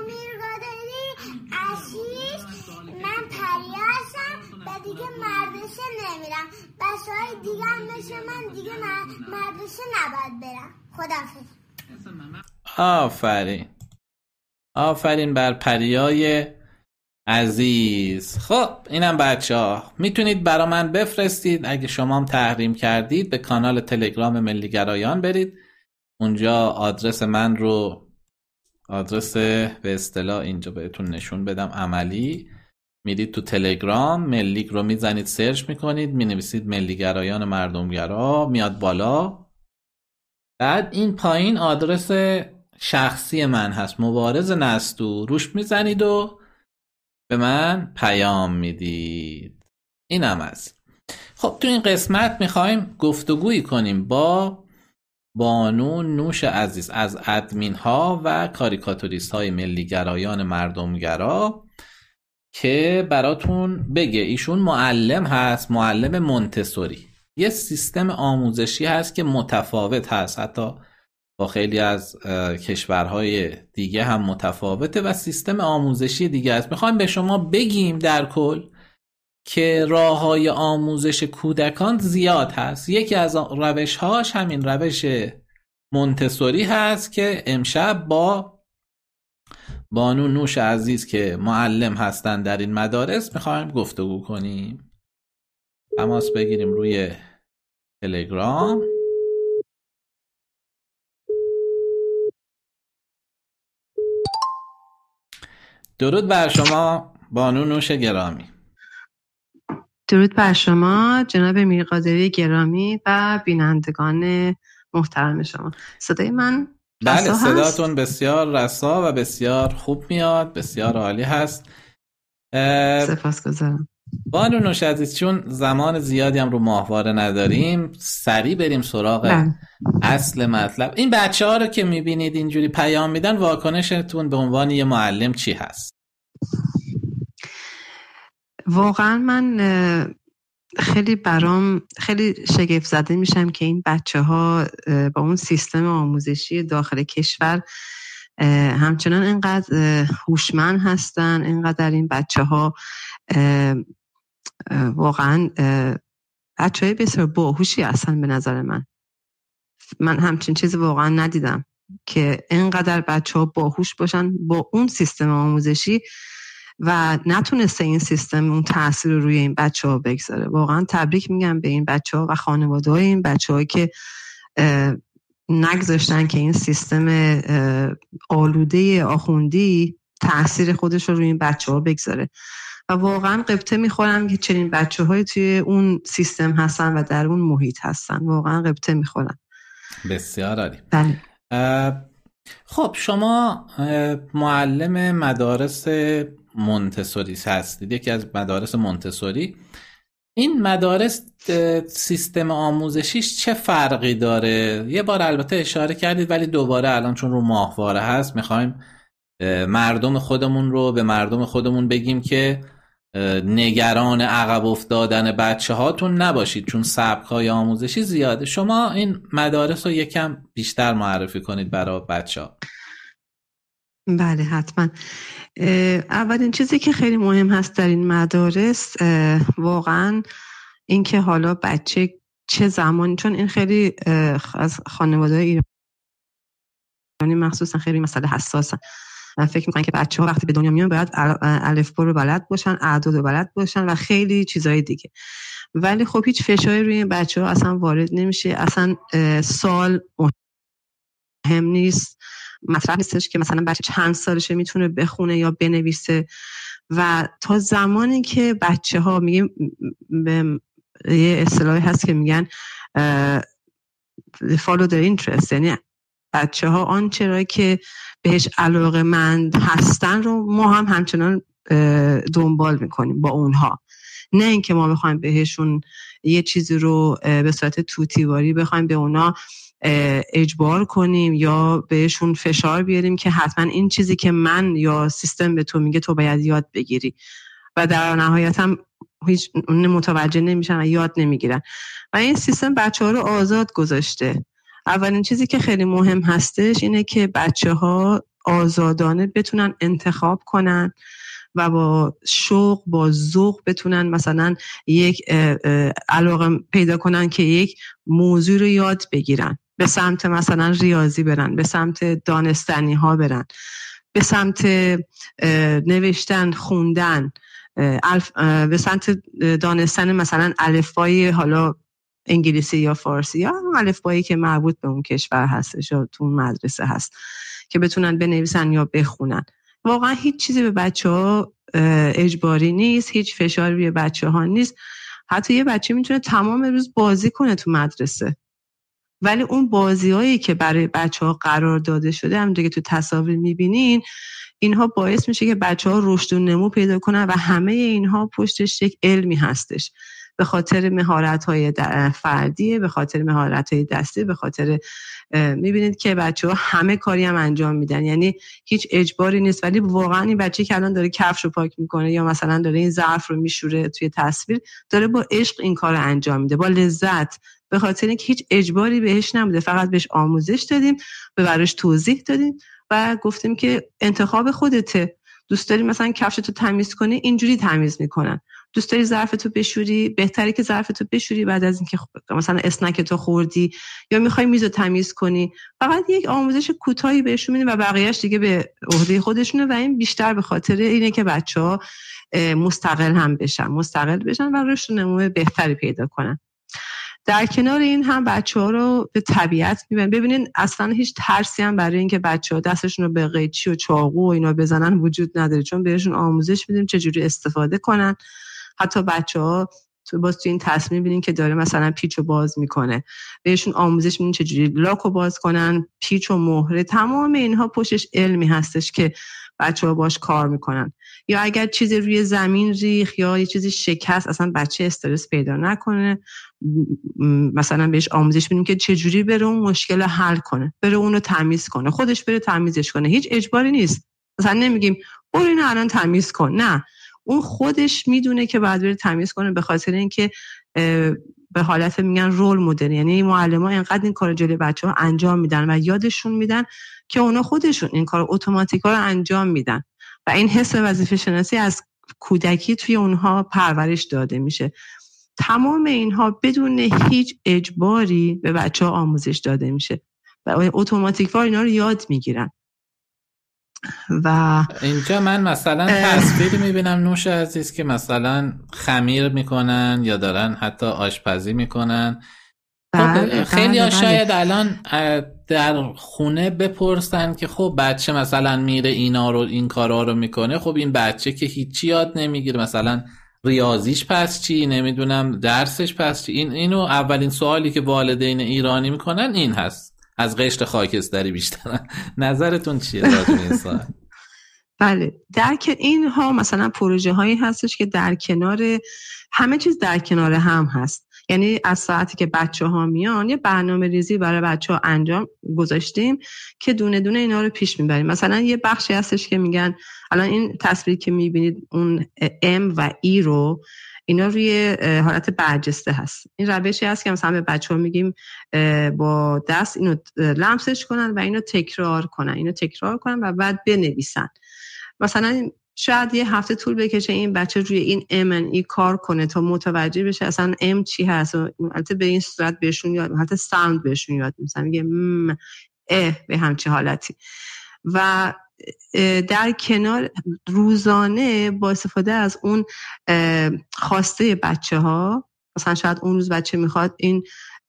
میرقادری عزیز، من پریا هستم و دیگه مدرسه نمیرم. برم. بچه های دیگه هم مثل من دیگه مدرسه نباید برم. خداحافظ. آفرین آفرین بر پریای عزیز. خب اینم بچه ها میتونید برا من بفرستید. اگه شما هم تحریم کردید به کانال تلگرام ملیگرایان برید، اونجا آدرس من رو، آدرس به اصطلاح اینجا بهتون نشون بدم عملی، میرید تو تلگرام ملیگ رو میزنید، سرچ میکنید، مینویسید ملیگرایان مردمگرا، میاد بالا. بعد این پایین آدرس شخصی من هست، مبارز نستو، روش میزنید و به من پیام میدید. اینم از. خب تو این قسمت میخوایم گفتگویی کنیم با بانو نوش عزیز از ادمین ها و کاریکاتوریست های ملیگرایان مردمگرا که براتون بگه. ایشون معلم هست، معلم مونتسوری. یه سیستم آموزشی هست که متفاوت هست، حتی با خیلی از کشورهای دیگه هم متفاوته و سیستم آموزشی دیگه است. میخوایم به شما بگیم در کل که راه‌های آموزش کودکان زیاد هست. یکی از روش‌هاش همین روش مونتسوری هست که امشب با بانو نوش عزیز که معلم هستن در این مدارس میخوایم گفتگو کنیم. تماس بگیریم روی تلگرام. درود بر شما بانو نوش گرامی. درود بر شما جناب میرقادری گرامی و بینندگان محترم شما. صدای من بله صداتون بسیار رسا و بسیار خوب میاد، بسیار عالی هست. سپاسگزارم. بانو نوش عزیز، چون زمان زیادی هم رو ماهواره نداریم، سریع بریم سراغ بله. اصل مطلب. این بچه ها رو که میبینید اینجوری پیام میدن، واکنشتون به عنوان یه معلم چی هست؟ واقعا من خیلی برام خیلی شگفت زده میشم که این بچه ها با اون سیستم آموزشی داخل کشور همچنان اینقدر هوشمند هستن، اینقدر این بچه ها واقعا بچه های بسیار باهوشی هستن. به نظر من من همچین چیزی واقعا ندیدم که اینقدر بچه ها باهوش باشن با اون سیستم آموزشی و نتونسته این سیستم اون تأثیر رو روی این بچه ها بگذاره. واقعا تبریک میگم به این بچه ها و خانواده های این بچه ها که نگذاشتن که این سیستم آلوده آخوندی تأثیر خودش رو روی این بچه ها بگذاره و واقعا قبطه میخورم که چنین بچه های توی اون سیستم هستن و در اون محیط هستن. واقعا قبطه میخورم. بسیار عالی. خب شما معلم مدارس مونتسوری هستید، یکی از مدارس مونتسوری. این مدارس سیستم آموزشیش چه فرقی داره؟ یه بار البته اشاره کردید ولی دوباره الان چون رو ماهواره هست میخوایم مردم خودمون رو به مردم خودمون بگیم که نگران عقب افتادن بچه هاتون نباشید، چون سبک‌های آموزشی زیاده. شما این مدارس رو یکم بیشتر معرفی کنید برای بچه ها. بله حتما. اولین چیزی که خیلی مهم هست در این مدارس واقعا این که حالا بچه چه زمانی، چون این خیلی از خانواده‌های ایرانی مخصوصا خیلی مسئله حساسن. من فکر میکنم که بچه ها وقتی به دنیا میان باید الفبا رو بلد باشن، اعداد رو بلد باشن و خیلی چیزهای دیگه. ولی خب هیچ فشاری روی این بچه ها اصلا وارد نمیشه. اصلا سال مهم نیست، مطرح نیستش که مثلا بچه چند سالشه میتونه بخونه یا بنویسه. و تا زمانی که بچه ها میگیم به یه اصطلاحی هست که میگن follow their interest، یعنی بچه ها آنچه را که بهش علاقه‌مند هستن رو ما هم همچنان دنبال میکنیم با اونها، نه اینکه ما بخوایم بهشون یه چیزی رو به صورت توتیواری بخوایم به اونا اجبار کنیم یا بهشون فشار بیاریم که حتما این چیزی که من یا سیستم به تو میگه تو باید یاد بگیری و در نهایت هم هیچ متوجه نمیشن و یاد نمیگیرن. و این سیستم بچه ها رو آزاد گذاشته. اولین چیزی که خیلی مهم هستش اینه که بچه ها آزادانه بتونن انتخاب کنن و با شوق با ذوق بتونن مثلا یک علاقه پیدا کنن که یک موضوع رو یاد بگیرن، به سمت مثلا ریاضی برن، به سمت دانستنی ها برن، به سمت نوشتن، خوندن، به سمت دانستن مثلا الفبای حالا انگلیسی یا فارسی یا الفبایی که مربوط به اون کشور هستش یا تو اون مدرسه هست که بتونن بنویسن یا بخونن. واقعا هیچ چیزی به بچه ها اجباری نیست، هیچ فشاری روی بچه ها نیست. حتی یه بچه میتونه تمام روز بازی کنه تو مدرسه، ولی اون بازی هایی که برای بچه ها قرار داده شده همونجوری که تو تصاویر میبینین، اینها باعث میشه که بچه ها رشد و نمو پیدا کنن و همه اینها پشتش یک علمی هستش، به خاطر مهارت‌های فردیه، به خاطر مهارت‌های دستی، به خاطر میبینید که بچه‌ها همه کاری هم انجام میدن، یعنی هیچ اجباری نیست. ولی واقعا این بچه که الان داره کفش رو پاک میکنه یا مثلا داره این ظرف رو میشوره توی تصویر، داره با عشق این کار رو انجام میده، با لذت، به خاطر اینکه هیچ اجباری بهش نبوده، فقط بهش آموزش دادیم، به براش توضیح دادیم و گفتیم که انتخاب خودته. دوست داری مثلا کفشتو تمیز کنی، اینجوری تمیز میکنن. دوست داری ظرفتو بشوری، بهتره که ظرفتو بشوری بعد از اینکه مثلا اسنکتو خوردی، یا میخوای میزو تمیز کنی. فقط یک آموزش کوتاهی بهشون میدیم و بقیه‌اش دیگه به عهده خودشونه و این بیشتر به خاطر اینه که بچه‌ها مستقل هم بشن، مستقل بشن و رشد و نمو بهتری پیدا کنن. در کنار این هم بچه‌ها رو به طبیعت میبرن. ببینین اصلا هیچ ترسی هم برای اینکه بچه‌ها دستشون رو به قیچی و چاقو و اینا بزنن وجود نداره، چون بهشون آموزش میدیم چجوری استفاده کنن. حتی بچه‌ها تو باز تو این تصمیم میبینین که داره مثلا پیچو باز میکنه، بهشون آموزش میدین چجوری لاکو باز کنن، پیچ و مهره، تمام اینها پشتش علمی هستش که بچه‌ها باش کار میکنن. یا اگر چیزی روی زمین ریخ یا یه چیزی شکست، اصلا بچه استرس پیدا نکنه، مثلا بهش آموزش میدیم که چجوری بره اون مشکل حل کنه، بره اونو تمیز کنه، خودش بره تمیزش کنه. هیچ اجباری نیست، مثلا نمیگیم برو اینو الان تمیز کن، نه، اون خودش میدونه که باید بره تمیز کنه، به خاطر اینکه به حالت میگن رول مدل، یعنی معلم‌ها اینقدر این کارو جلوی بچه‌ها انجام میدن و یادشون میدن که اونا خودشون این کارو اتوماتیکا رو انجام میدن و این حس وظیفه شناسی از کودکی توی اونها پرورش داده میشه. تمام اینها بدون هیچ اجباری به بچه‌ها آموزش داده میشه و اتوماتیکا اینا رو یاد میگیرن. و اینجا من مثلا تصویر میبینم نوش عزیز که مثلا خمیر میکنن یا دارن حتی آشپزی میکنن. خب خیلی ها شاید الان در خونه بپرسن که خب بچه مثلا میره اینا رو این کارا رو میکنه، خب این بچه که هیچی یاد نمیگیره، مثلا ریاضیش پس چی، نمیدونم درسش پس چی. این اینو اولین سوالی که والدین ایرانی میکنن این هست، از قشر خاکستری بیشتر. نظرتون چیه راجع به این سوال؟ بله، در که اینها مثلا پروژه هایی هستش که در کنار همه چیز در کنار هم هست، یعنی از ساعتی که بچه ها میان یه برنامه ریزی برای بچه ها انجام گذاشتیم که دونه دونه اینا رو پیش میبریم. مثلا یه بخشی هستش که میگن الان این تصویری که میبینید اون ام و ای رو، اینا روی حالت برجسته هست. این روشی هست که مثلا به بچه ها میگیم با دست اینو لمسش کنن و اینو تکرار کنن، اینو تکرار کنن و بعد بنویسن. مثلا شاید یه هفته طول بکشه این بچه روی این ام ان ای کار کنه تا متوجه بشه اصلا ام چی هست، البته به این صورت بهشون یاد، حتی ساوند بهشون یاد، مثلا میگه م اه به همچین حالتی. و در کنار روزانه با استفاده از اون خواسته بچه ها، مثلا شاید اون روز بچه میخواد این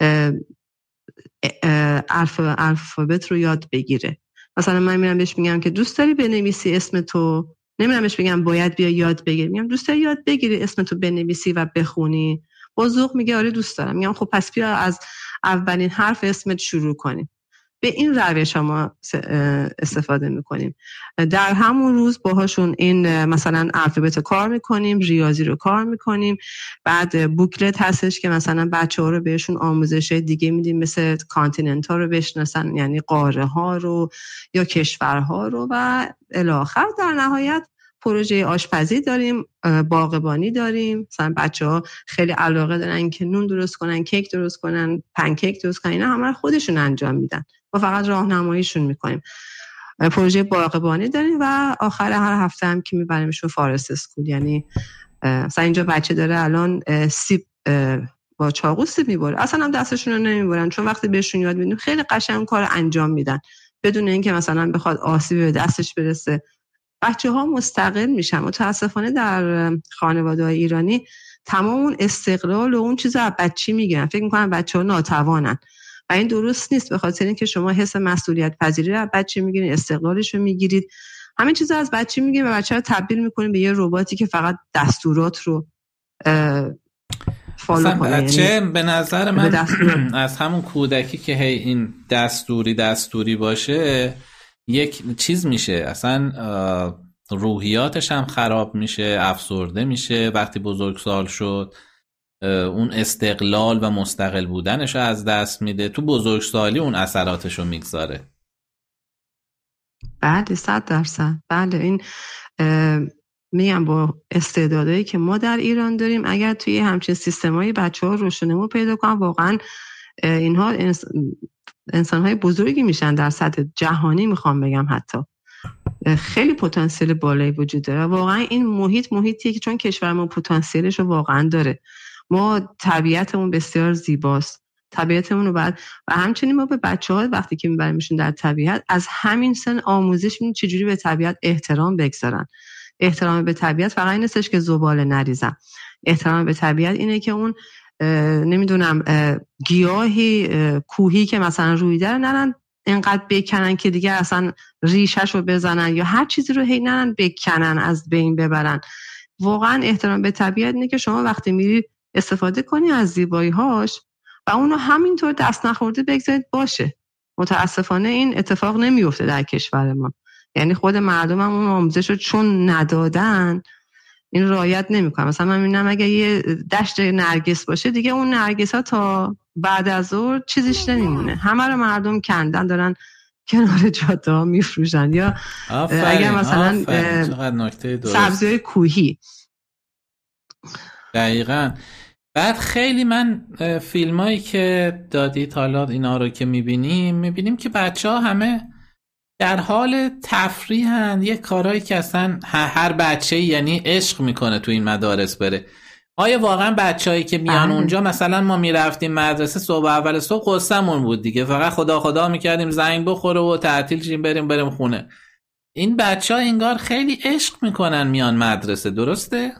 الفابت رو یاد بگیره، مثلا من میرم بهش میگم که دوست داری بنویسی اسم تو، نمیرم بهش بگم باید بیا یاد بگیری، میگم دوست داری یاد بگیری اسم تو بنویسی و بخونی، با ذوق میگه آره دوست دارم. میگم خب پس بیا از اولین حرف اسمت شروع کنیم. به این روش ما استفاده میکنیم. در همون روز باهاشون این مثلا الفابت رو کار میکنیم، ریاضی رو کار میکنیم، بعد بوکلت هستش که مثلا بچه ها رو بهشون آموزش دیگه میدیم، مثل کانتیننت ها رو بشناسن، یعنی قاره ها رو یا کشورها رو، و الی آخر. در نهایت پروژه آشپزی داریم، باغبانی داریم، مثلا بچه‌ها خیلی علاقه دارن که نون درست کنن، کیک درست کنن، پنکیک درست کنن، اینا همه خودشون انجام میدن، ما فقط راهنماییشون میکنیم. پروژه باغبانی داریم و آخر هر هفته هم که میبریمشون فارست اسکول. یعنی مثلا اینجا بچه داره الان سیب با چاقو سیب میبره، اصلا هم دستشون رو نمیبرن، چون وقتی بهشون یاد میدیم خیلی قشنگ کار انجام میدن بدون اینکه مثلا بخواد آسیبی به دستش برسه. بچه ها مستقل میشن. متاسفانه در خانواده های ایرانی تمام اون استقلال و اون چیزا از بچی میگیرن، فکر میکنن بچه ها ناتوانن و این درست نیست، به خاطر اینکه شما حس مسئولیت پذیری رو از بچه میگیرید، استقلالش رو میگیرید، همین چیزا از بچه میگیرید و بچه رو تبدیل میکنید به یه رباتی که فقط دستورات رو فالو کنه. بچه یعنی به نظر من از همون کودکی که هی این دستوری دستوری باشه یک چیز میشه، اصلا روحیاتش هم خراب میشه، افسرده میشه، وقتی بزرگسال شد اون استقلال و مستقل بودنش رو از دست میده، تو بزرگسالی اون اثراتش رو میگذاره. بله صد درصد. بله این میگم با استعدادایی که ما در ایران داریم اگر توی همچین سیستمایی بچه ها روشنمو پیدا کنن واقعا اینها انسانهای بزرگی میشن در سطح جهانی، میخوام بگم حتی خیلی پتانسیل بالایی وجود داره. واقعا این محیط محیطیه که چون کشورمون پتانسیلش رو واقعا داره، ما طبیعتمون بسیار زیباست، طبیعتمون رو بعد و همچنین ما به بچه‌ها وقتی که میبریمشون در طبیعت از همین سن آموزش میدیم چجوری به طبیعت احترام بگذارن. احترام به طبیعت فقط این نیستش که زباله نریزن، احترام به طبیعت اینه که اون نمیدونم گیاهی کوهی که مثلا رویده رو نرن اینقدر بکنن که دیگه اصلا ریشش رو بزنن یا هر چیزی رو هی نرن بکنن از بین ببرن. واقعا احترام به طبیعت اینه که شما وقتی میری استفاده کنی از زیبایی هاش و اونو همینطور دست نخورده بگذارید باشه. متاسفانه این اتفاق نمیفته در کشور ما، یعنی خود مردم هم اون آموزش رو چون ندادن این رعایت نمیکنن. مثلا من میبینم اگه یه دشت نرگس باشه دیگه اون نرگس ها تا بعد از ظهر چیزیش نمیمونه، همه رو مردم کندن دارن کنار جاده ها میفروشن. یا اگر مثلا سبزی‌های کوهی. دقیقاً. بعد خیلی من فیلم هایی که دادید حالا اینا رو که میبینیم میبینیم که بچه ها همه در حال تفریحن، یه کارهایی که اصلا هر بچه یعنی عشق میکنه تو این مدارس بره. آیا واقعا بچه‌هایی که میان اونجا، مثلا ما میرفتیم مدرسه صبح اول صبح قصه‌مون بود دیگه، فقط خدا خدا میکردیم زنگ بخوره و تعطیل شیم بریم بریم خونه. این بچه‌ها انگار خیلی عشق میکنن میان مدرسه، درسته؟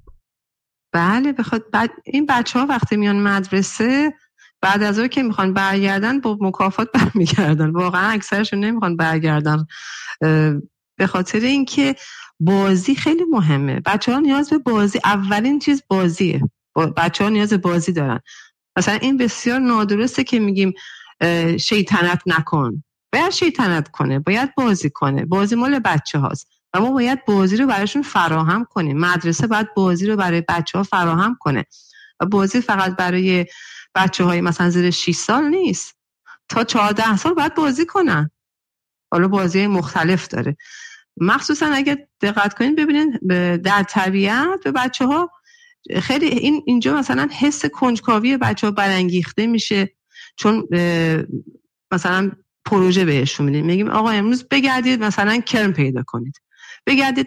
بله بخاطر بعد این بچه‌ها وقتی میان مدرسه بعد از اون که میخوان برگردن با مکافات برمیگردن، واقعا اکثرشون نمیخوان برگردن به خاطر اینکه بازی خیلی مهمه. بچه‌ها نیاز به بازی، اولین چیز بازیه، بچه‌ها نیاز به بازی دارن. مثلا این بسیار نادرسته که میگیم شیطنت نکن، باید شیطنت کنه، باید بازی کنه، بازی مال بچه هاست و ما باید بازی رو براشون فراهم کنیم. مدرسه باید بازی رو برای بچه ها فراهم کنه و بازی فقط برای بچه های مثلا زیر شش سال نیست، تا چهارده سال باید بازی کنن. حالا بازی مختلف داره، مخصوصا اگه دقت کنین ببینین در طبیعت به بچه ها خیلی این اینجا مثلا حس کنجکاوی بچه ها برانگیخته میشه، چون مثلا پروژه بهشون میدیم، میگیم آقا امروز بگردید مثلا کرم پیدا کنید، بگردید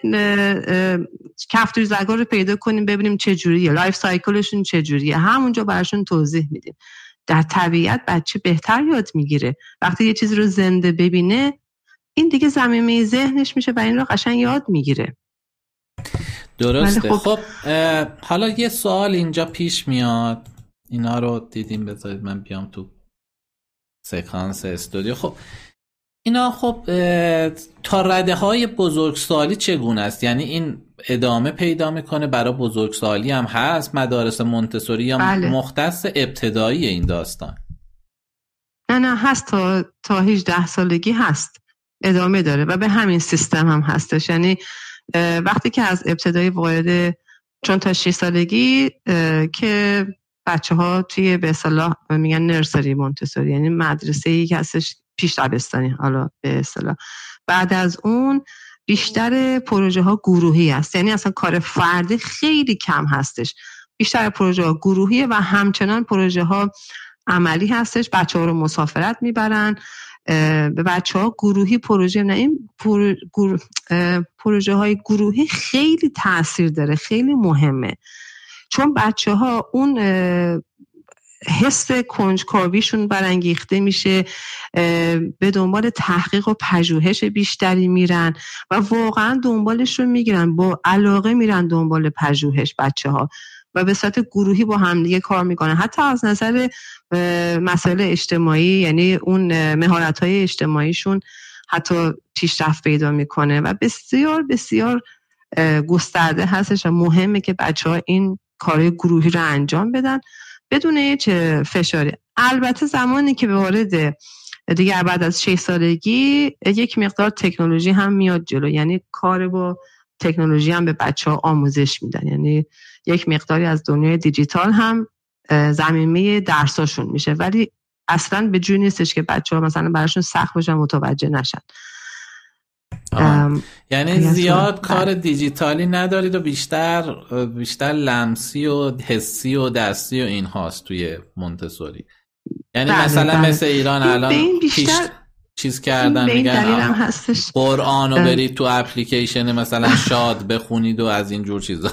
کفتوی زگار رو پیدا کنیم ببینیم چه جوریه، لایف سایکلشون چه جوریه، همونجا براشون توضیح میدیم. در طبیعت بچه بهتر یاد میگیره، وقتی یه چیزی رو زنده ببینه این دیگه زمینه ذهنش میشه و این رو قشنگ یاد میگیره. درسته. خب, خب حالا یه سوال اینجا پیش میاد، اینا رو دیدیم، بذارید من بیام تو سکانس استودیو. خب اینا خب تا رده های بزرگسالی چگونه است؟ یعنی این ادامه پیدا میکنه برای بزرگسالی هم هست مدارس مونتسوری یا بله. مختص ابتدایی این داستان؟ نه نه هست، تا تا هجده سالگی هست، ادامه داره و به همین سیستم هم هستش. یعنی وقتی که از ابتدایی وارد، چون تا شش سالگی که بچه ها توی به اصطلاح میگن نرسری مونتسوری، یعنی مدرسه‌ای که هستش پیش دبستانی، حالا به اصطلاح بعد از اون بیشتر پروژه ها گروهی است، یعنی اصلا کار فردی خیلی کم هستش، بیشتر پروژه ها گروهیه و همچنان پروژه ها عملی هستش. بچه ها رو مسافرت میبرن، به بچه ها گروهی پروژه نه این پر... گروه... پروژه های گروهی خیلی تأثیر داره، خیلی مهمه، چون بچه ها اون حس کنجکاویشون برانگیخته میشه، به دنبال تحقیق و پژوهش بیشتری میرن و واقعا دنبالش رو میگیرن، با علاقه میرن دنبال پژوهش بچه ها و به صورت گروهی با هم دیگه کار میکنن. حتی از نظر مسائل اجتماعی، یعنی اون مهارت‌های اجتماعیشون حتی پیشرفت پیدا میکنه و بسیار بسیار گسترده هستش و مهمه که بچه‌ها این کار گروهی رو انجام بدن بدون هیچ فشاری. البته زمانی که به وارد دیگه بعد از شش سالگی یک مقدار تکنولوژی هم میاد جلو، یعنی کار با تکنولوژی هم به بچه‌ها آموزش میدن، یعنی یک مقداری از دنیای دیجیتال هم زمینه درساشون میشه، ولی اصلا به جوری نیستش که بچه‌ها مثلا براشون سخت باشه متوجه نشن. یعنی زیاد کار دیجیتالی ندارید و بیشتر بیشتر لمسی و حسی و دستی و این هاست توی مونتسوری. یعنی بله مثلا بله. مثل ایران الان بیشتر چیز کردن میگن قرآن رو برید تو اپلیکیشن مثلا شاد بخونید و از اینجور چیزا.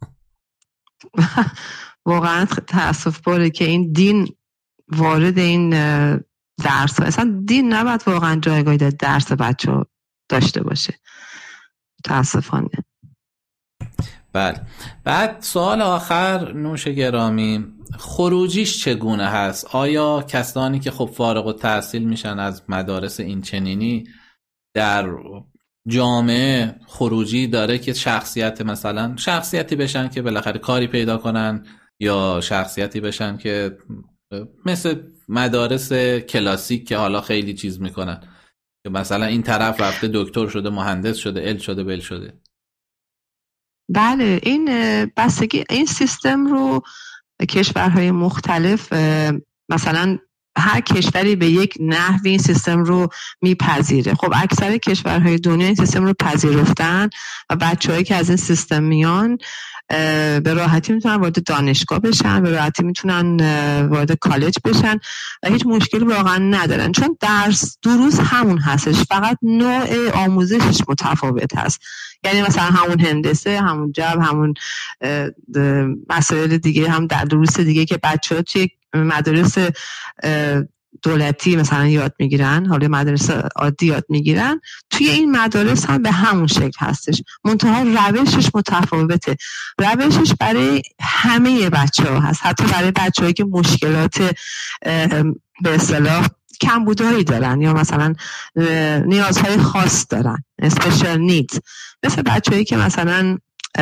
واقعا تأسف باره که این دین وارد این درس ها، اصلا دین نباید واقعا جایگاهی در درس بچه ها داشته باشه، تأسفانه. بله. بعد سوال آخر نوش گرامی، خروجیش چگونه هست؟ آیا کسانی که خب فارغ التحصیل میشن از مدارس این چنینی در جامعه خروجی داره که شخصیت مثلا شخصیتی بشن که بالاخره کاری پیدا کنن، یا شخصیتی بشن که مثل مدارس کلاسیک که حالا خیلی چیز میکنن که مثلا این طرف رفته دکتر شده، مهندس شده، ال شده، بل شده؟ بله، این بستگی این سیستم رو کشورهای مختلف، مثلا هر کشوری به یک نحوی این سیستم رو میپذیره. خب اکثر کشورهای دنیا این سیستم رو پذیرفتن و بچه‌هایی که از این سیستم میان به راحتی میتونن وارد دانشگاه بشن، به راحتی میتونن وارد کالج بشن و هیچ مشکلی واقعا ندارن، چون درس دروس همون هستش، فقط نوع آموزشش متفاوت هست. یعنی مثلا همون هندسه، همون جبر، همون مسائل دیگه هم در دروس دیگه که بچه‌ها توی مدارس دولتی مثلا یاد میگیرن، حالا مدارس عادی یاد میگیرن، توی این مدارس هم به همون شکل هستش، منتها روشش متفاوته. روشش برای همه بچه‌ها هست، حتی برای بچه‌هایی که مشکلات به اصطلاح کمبودهایی دارن یا مثلا نیازهای خاص دارن، special needs، مثل بچه‌هایی که مثلا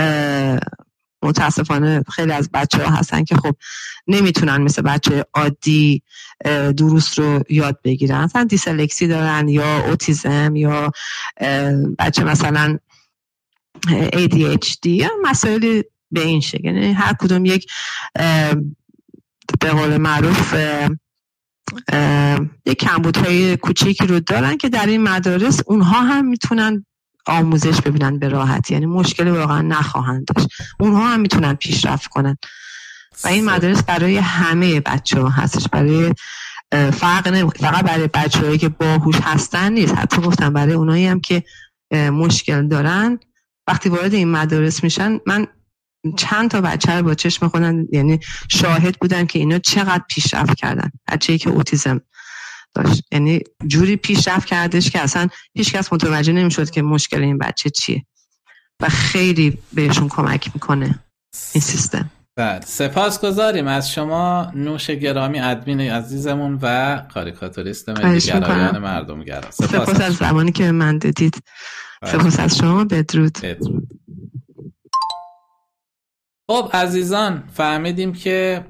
متاسفانه خیلی از بچه‌ها هستن که خب نمیتونن مثل بچه عادی دروس رو یاد بگیرن، مثلا دیسلکسی دارن یا اوتیسم یا بچه مثلا ای دی اچ دی یا مسائل به این شکل. یعنی هر کدوم یک به قول معروف یک کمبودهای کوچیکی رو دارن که در این مدارس اونها هم میتونن آموزش ببینن به راحتی، یعنی مشکلی واقعا نخواهند داشت، اونها هم میتونن پیشرفت کنن و این مدارس برای همه بچه‌ها هستش، برای فرق نمی فقط برای بچه‌هایی که باهوش هستن نیست، حتی گفتم برای اونایی هم که مشکل دارن وقتی وارد این مدارس میشن. من چند تا بچه رو با چشم خودم یعنی شاهد بودم که اینا چقدر پیشرفت کردن. بچه‌ای که اوتیسم داشت یعنی جوری پیشرفت کردش که اصلا هیچ کس متوجه نمیشد که مشکل این بچه چیه و خیلی بهشون کمک میکنه این سیستم. بله، سپاسگزاریم از شما نوش گرامی، ادمین عزیزمون و کاریکاتوریست ملی‌گرایان مردم‌گرا. سپاس, سپاس از زمانی که من دیدید. سپاس از شما. بدرود. بدرود. خب عزیزان، فهمیدیم که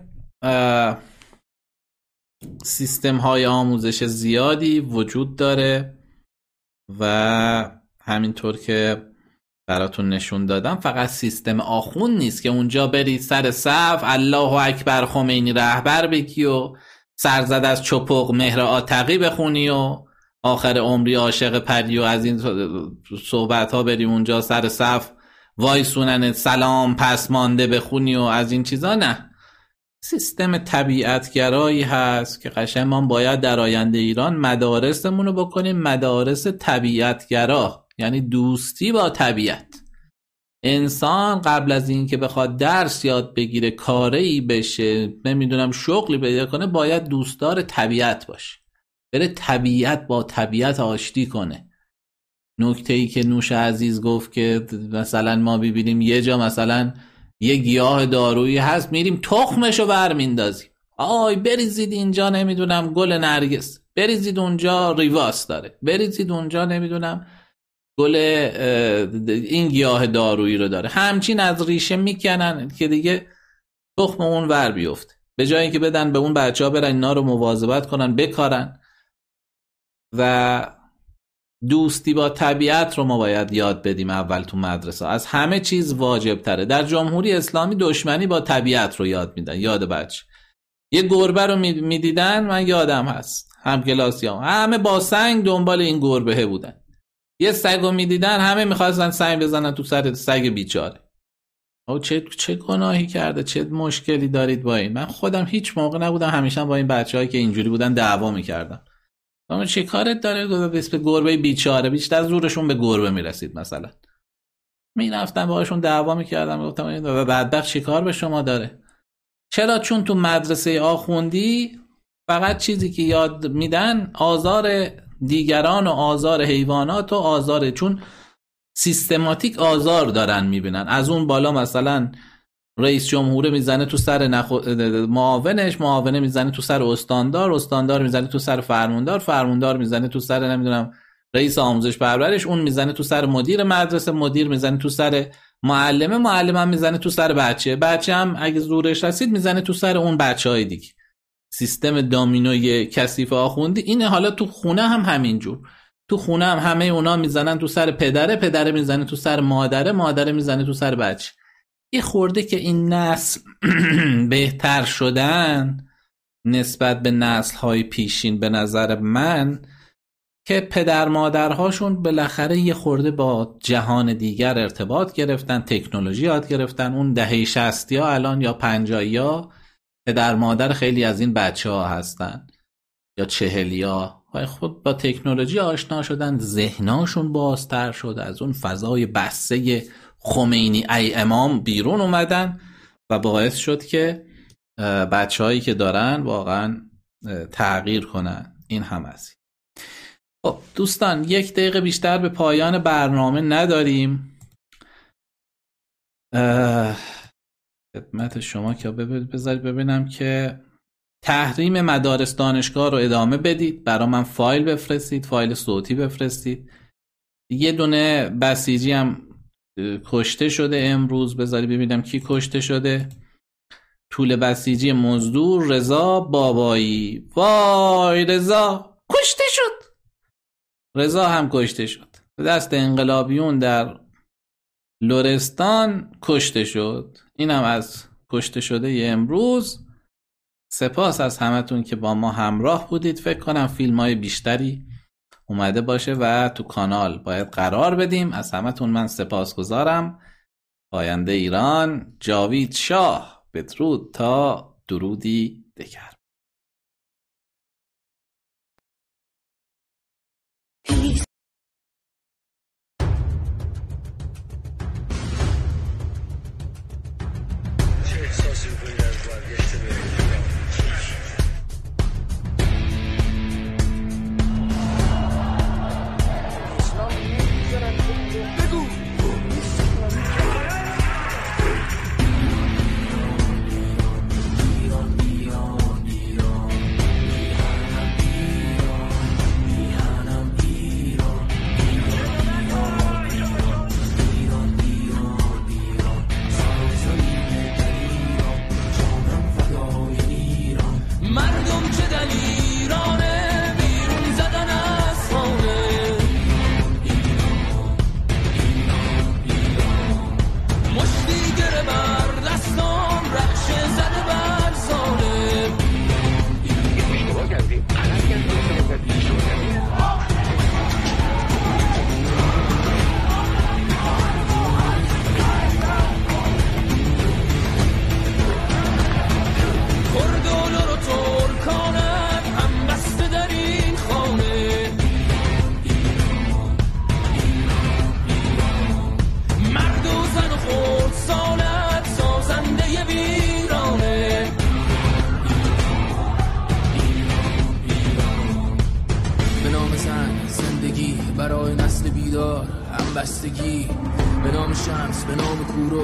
سیستم های آموزش زیادی وجود داره و همینطور که براتون نشون دادم فقط سیستم آخون نیست که اونجا بری سر صف الله اکبر خمینی رهبر بگی و سرزد از چپق مهر آتقی بخونی و آخر عمری عاشق پری و از این صحبت ها بری اونجا سر صف وایسونن سلام پس مانده بخونی و از این چیزا. نه، سیستم طبیعتگرایی هست که قشنگ ما باید در آینده ایران مدارسمون رو بکنیم مدارس طبیعتگرا، یعنی دوستی با طبیعت. انسان قبل از این که بخواد درس یاد بگیره، کاری بشه، نمیدونم شغلی پیدا کنه، باید دوستدار طبیعت باشه، بره طبیعت با طبیعت آشتی کنه. نکته‌ای که نوش عزیز گفت که مثلا ما ببینیم یه جا مثلا یه گیاه دارویی هست، میریم تخمشو برمیندازیم، آی بریزید اینجا نمیدونم گل نرگس، بریزید اونجا ریواس داره، بریزید اونجا نمیدونم گل این گیاه دارویی رو داره، همچین از ریشه میکنن که دیگه تخم اون ور بیفته، به جای اینکه بدن به اون بچه ها برن اینا رو مواظبت کنن بکارن. و دوستی با طبیعت رو ما باید یاد بدیم اول تو مدرسه، از همه چیز واجب تره. در جمهوری اسلامی دشمنی با طبیعت رو یاد میدن، یاد بچه. یه گربه رو میدیدن، من یادم هست هم کلاسیام همه با سنگ دنبال این گربه بودن، یه سگ رو میدیدن همه میخواستن سنگ بزنن تو سر سگ بیچاره. او چه چه گناهی کرده، چه مشکلی دارید با این؟ من خودم هیچ موقع نبودم، همیشه با این بچه‌هایی که اینجوری بودن دعوا میکردم. اما چه کارت داره به گربه بیچاره؟ بیشتر زورشون به گربه میرسید. مثلا میرفتن باهاشون دعوا میکردم، گفتم و بدبخت چه کار به شما داره؟ چرا؟ چون تو مدرسه آخوندی فقط چیزی که یاد میدن آزار دیگران و آزار حیوانات و آزار، چون سیستماتیک آزار دارن میبینن. از اون بالا مثلا رئیس جمهور میزنه تو سر نخ... معاونش، معاونه میزنه تو سر استاندار، استاندار میزنه تو سر فرماندار، فرماندار میزنه تو سر نمیدونم رئیس آموزش پرورش، اون میزنه تو سر مدیر مدرسه، مدیر میزنه تو سر معلمه، معلم هم میزنه تو سر بچه، بچه هم اگه زورش رسید میزنه تو سر اون بچهای دیگه. سیستم دامینوی کثیف آخوندی اینه. حالا تو خونه هم همینجور، تو خونه هم همه اونا میزنن تو سر پدره، پدره میزنه تو سر مادره، مادره میزنه تو سر بچه. یه خورده که این نسل بهتر شدن نسبت به نسل‌های پیشین، به نظر من که پدر مادرهاشون بالاخره یه خورده با جهان دیگر ارتباط گرفتن، تکنولوژی یاد گرفتن. اون دهه شصتی ها الان یا پنجاهی ها پدر مادر خیلی از این بچه ها هستن، یا چهلی ها خود با تکنولوژی آشنا شدن، ذهناشون بازتر شد، از اون فضای بسته خمینی ای امام بیرون اومدن و باعث شد که بچه هایی که دارن واقعا تغییر کنن. این هم از خب دوستان، یک دقیقه بیشتر به پایان برنامه نداریم. خدمت شما که بذارید ببینم که تحریم مدارس دانشگاه رو ادامه بدید، برای من فایل بفرستید، فایل صوتی بفرستید. یه دونه بسیجی هم کشته شده امروز، بذارید ببینم کی کشته شده. طول بسیجی مزدور رضا بابایی. وای رضا کشته شد، رضا هم کشته شد، دست انقلابیون در لرستان کشته شد. اینم از کشته شده ی امروز. سپاس از همتون که با ما همراه بودید. فکر کنم فیلم های بیشتری اومده باشه و تو کانال باید قرار بدیم. از همتون من سپاسگزارم. پاینده ایران، جاوید شاه. بدرود تا درودی دگر.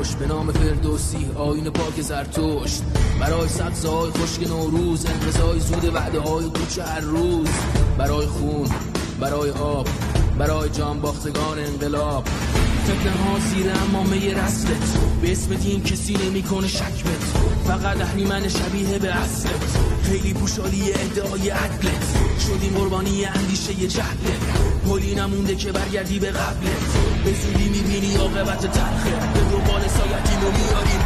خوش به نام فردوسی آیین پاک زرتشت، برای سبزهای خشک نوروز، انقضای زود وعده های کوچه هر روز، برای خون، برای آب، برای جان باختگان انقلاب. فتنه ها زیر امامه رسلت، به اسم دین کسی نمی کنه شکمت، فقط اهریمن شبیه به اصلت، خیلی پوشالی ادعای عدلت، شدیم قربانی اندیشه جهلت، پلی نمونده که برگردی به قبلت، به زودی میبینی عاقبت تلخه، به دنبال سایتیم و میاریم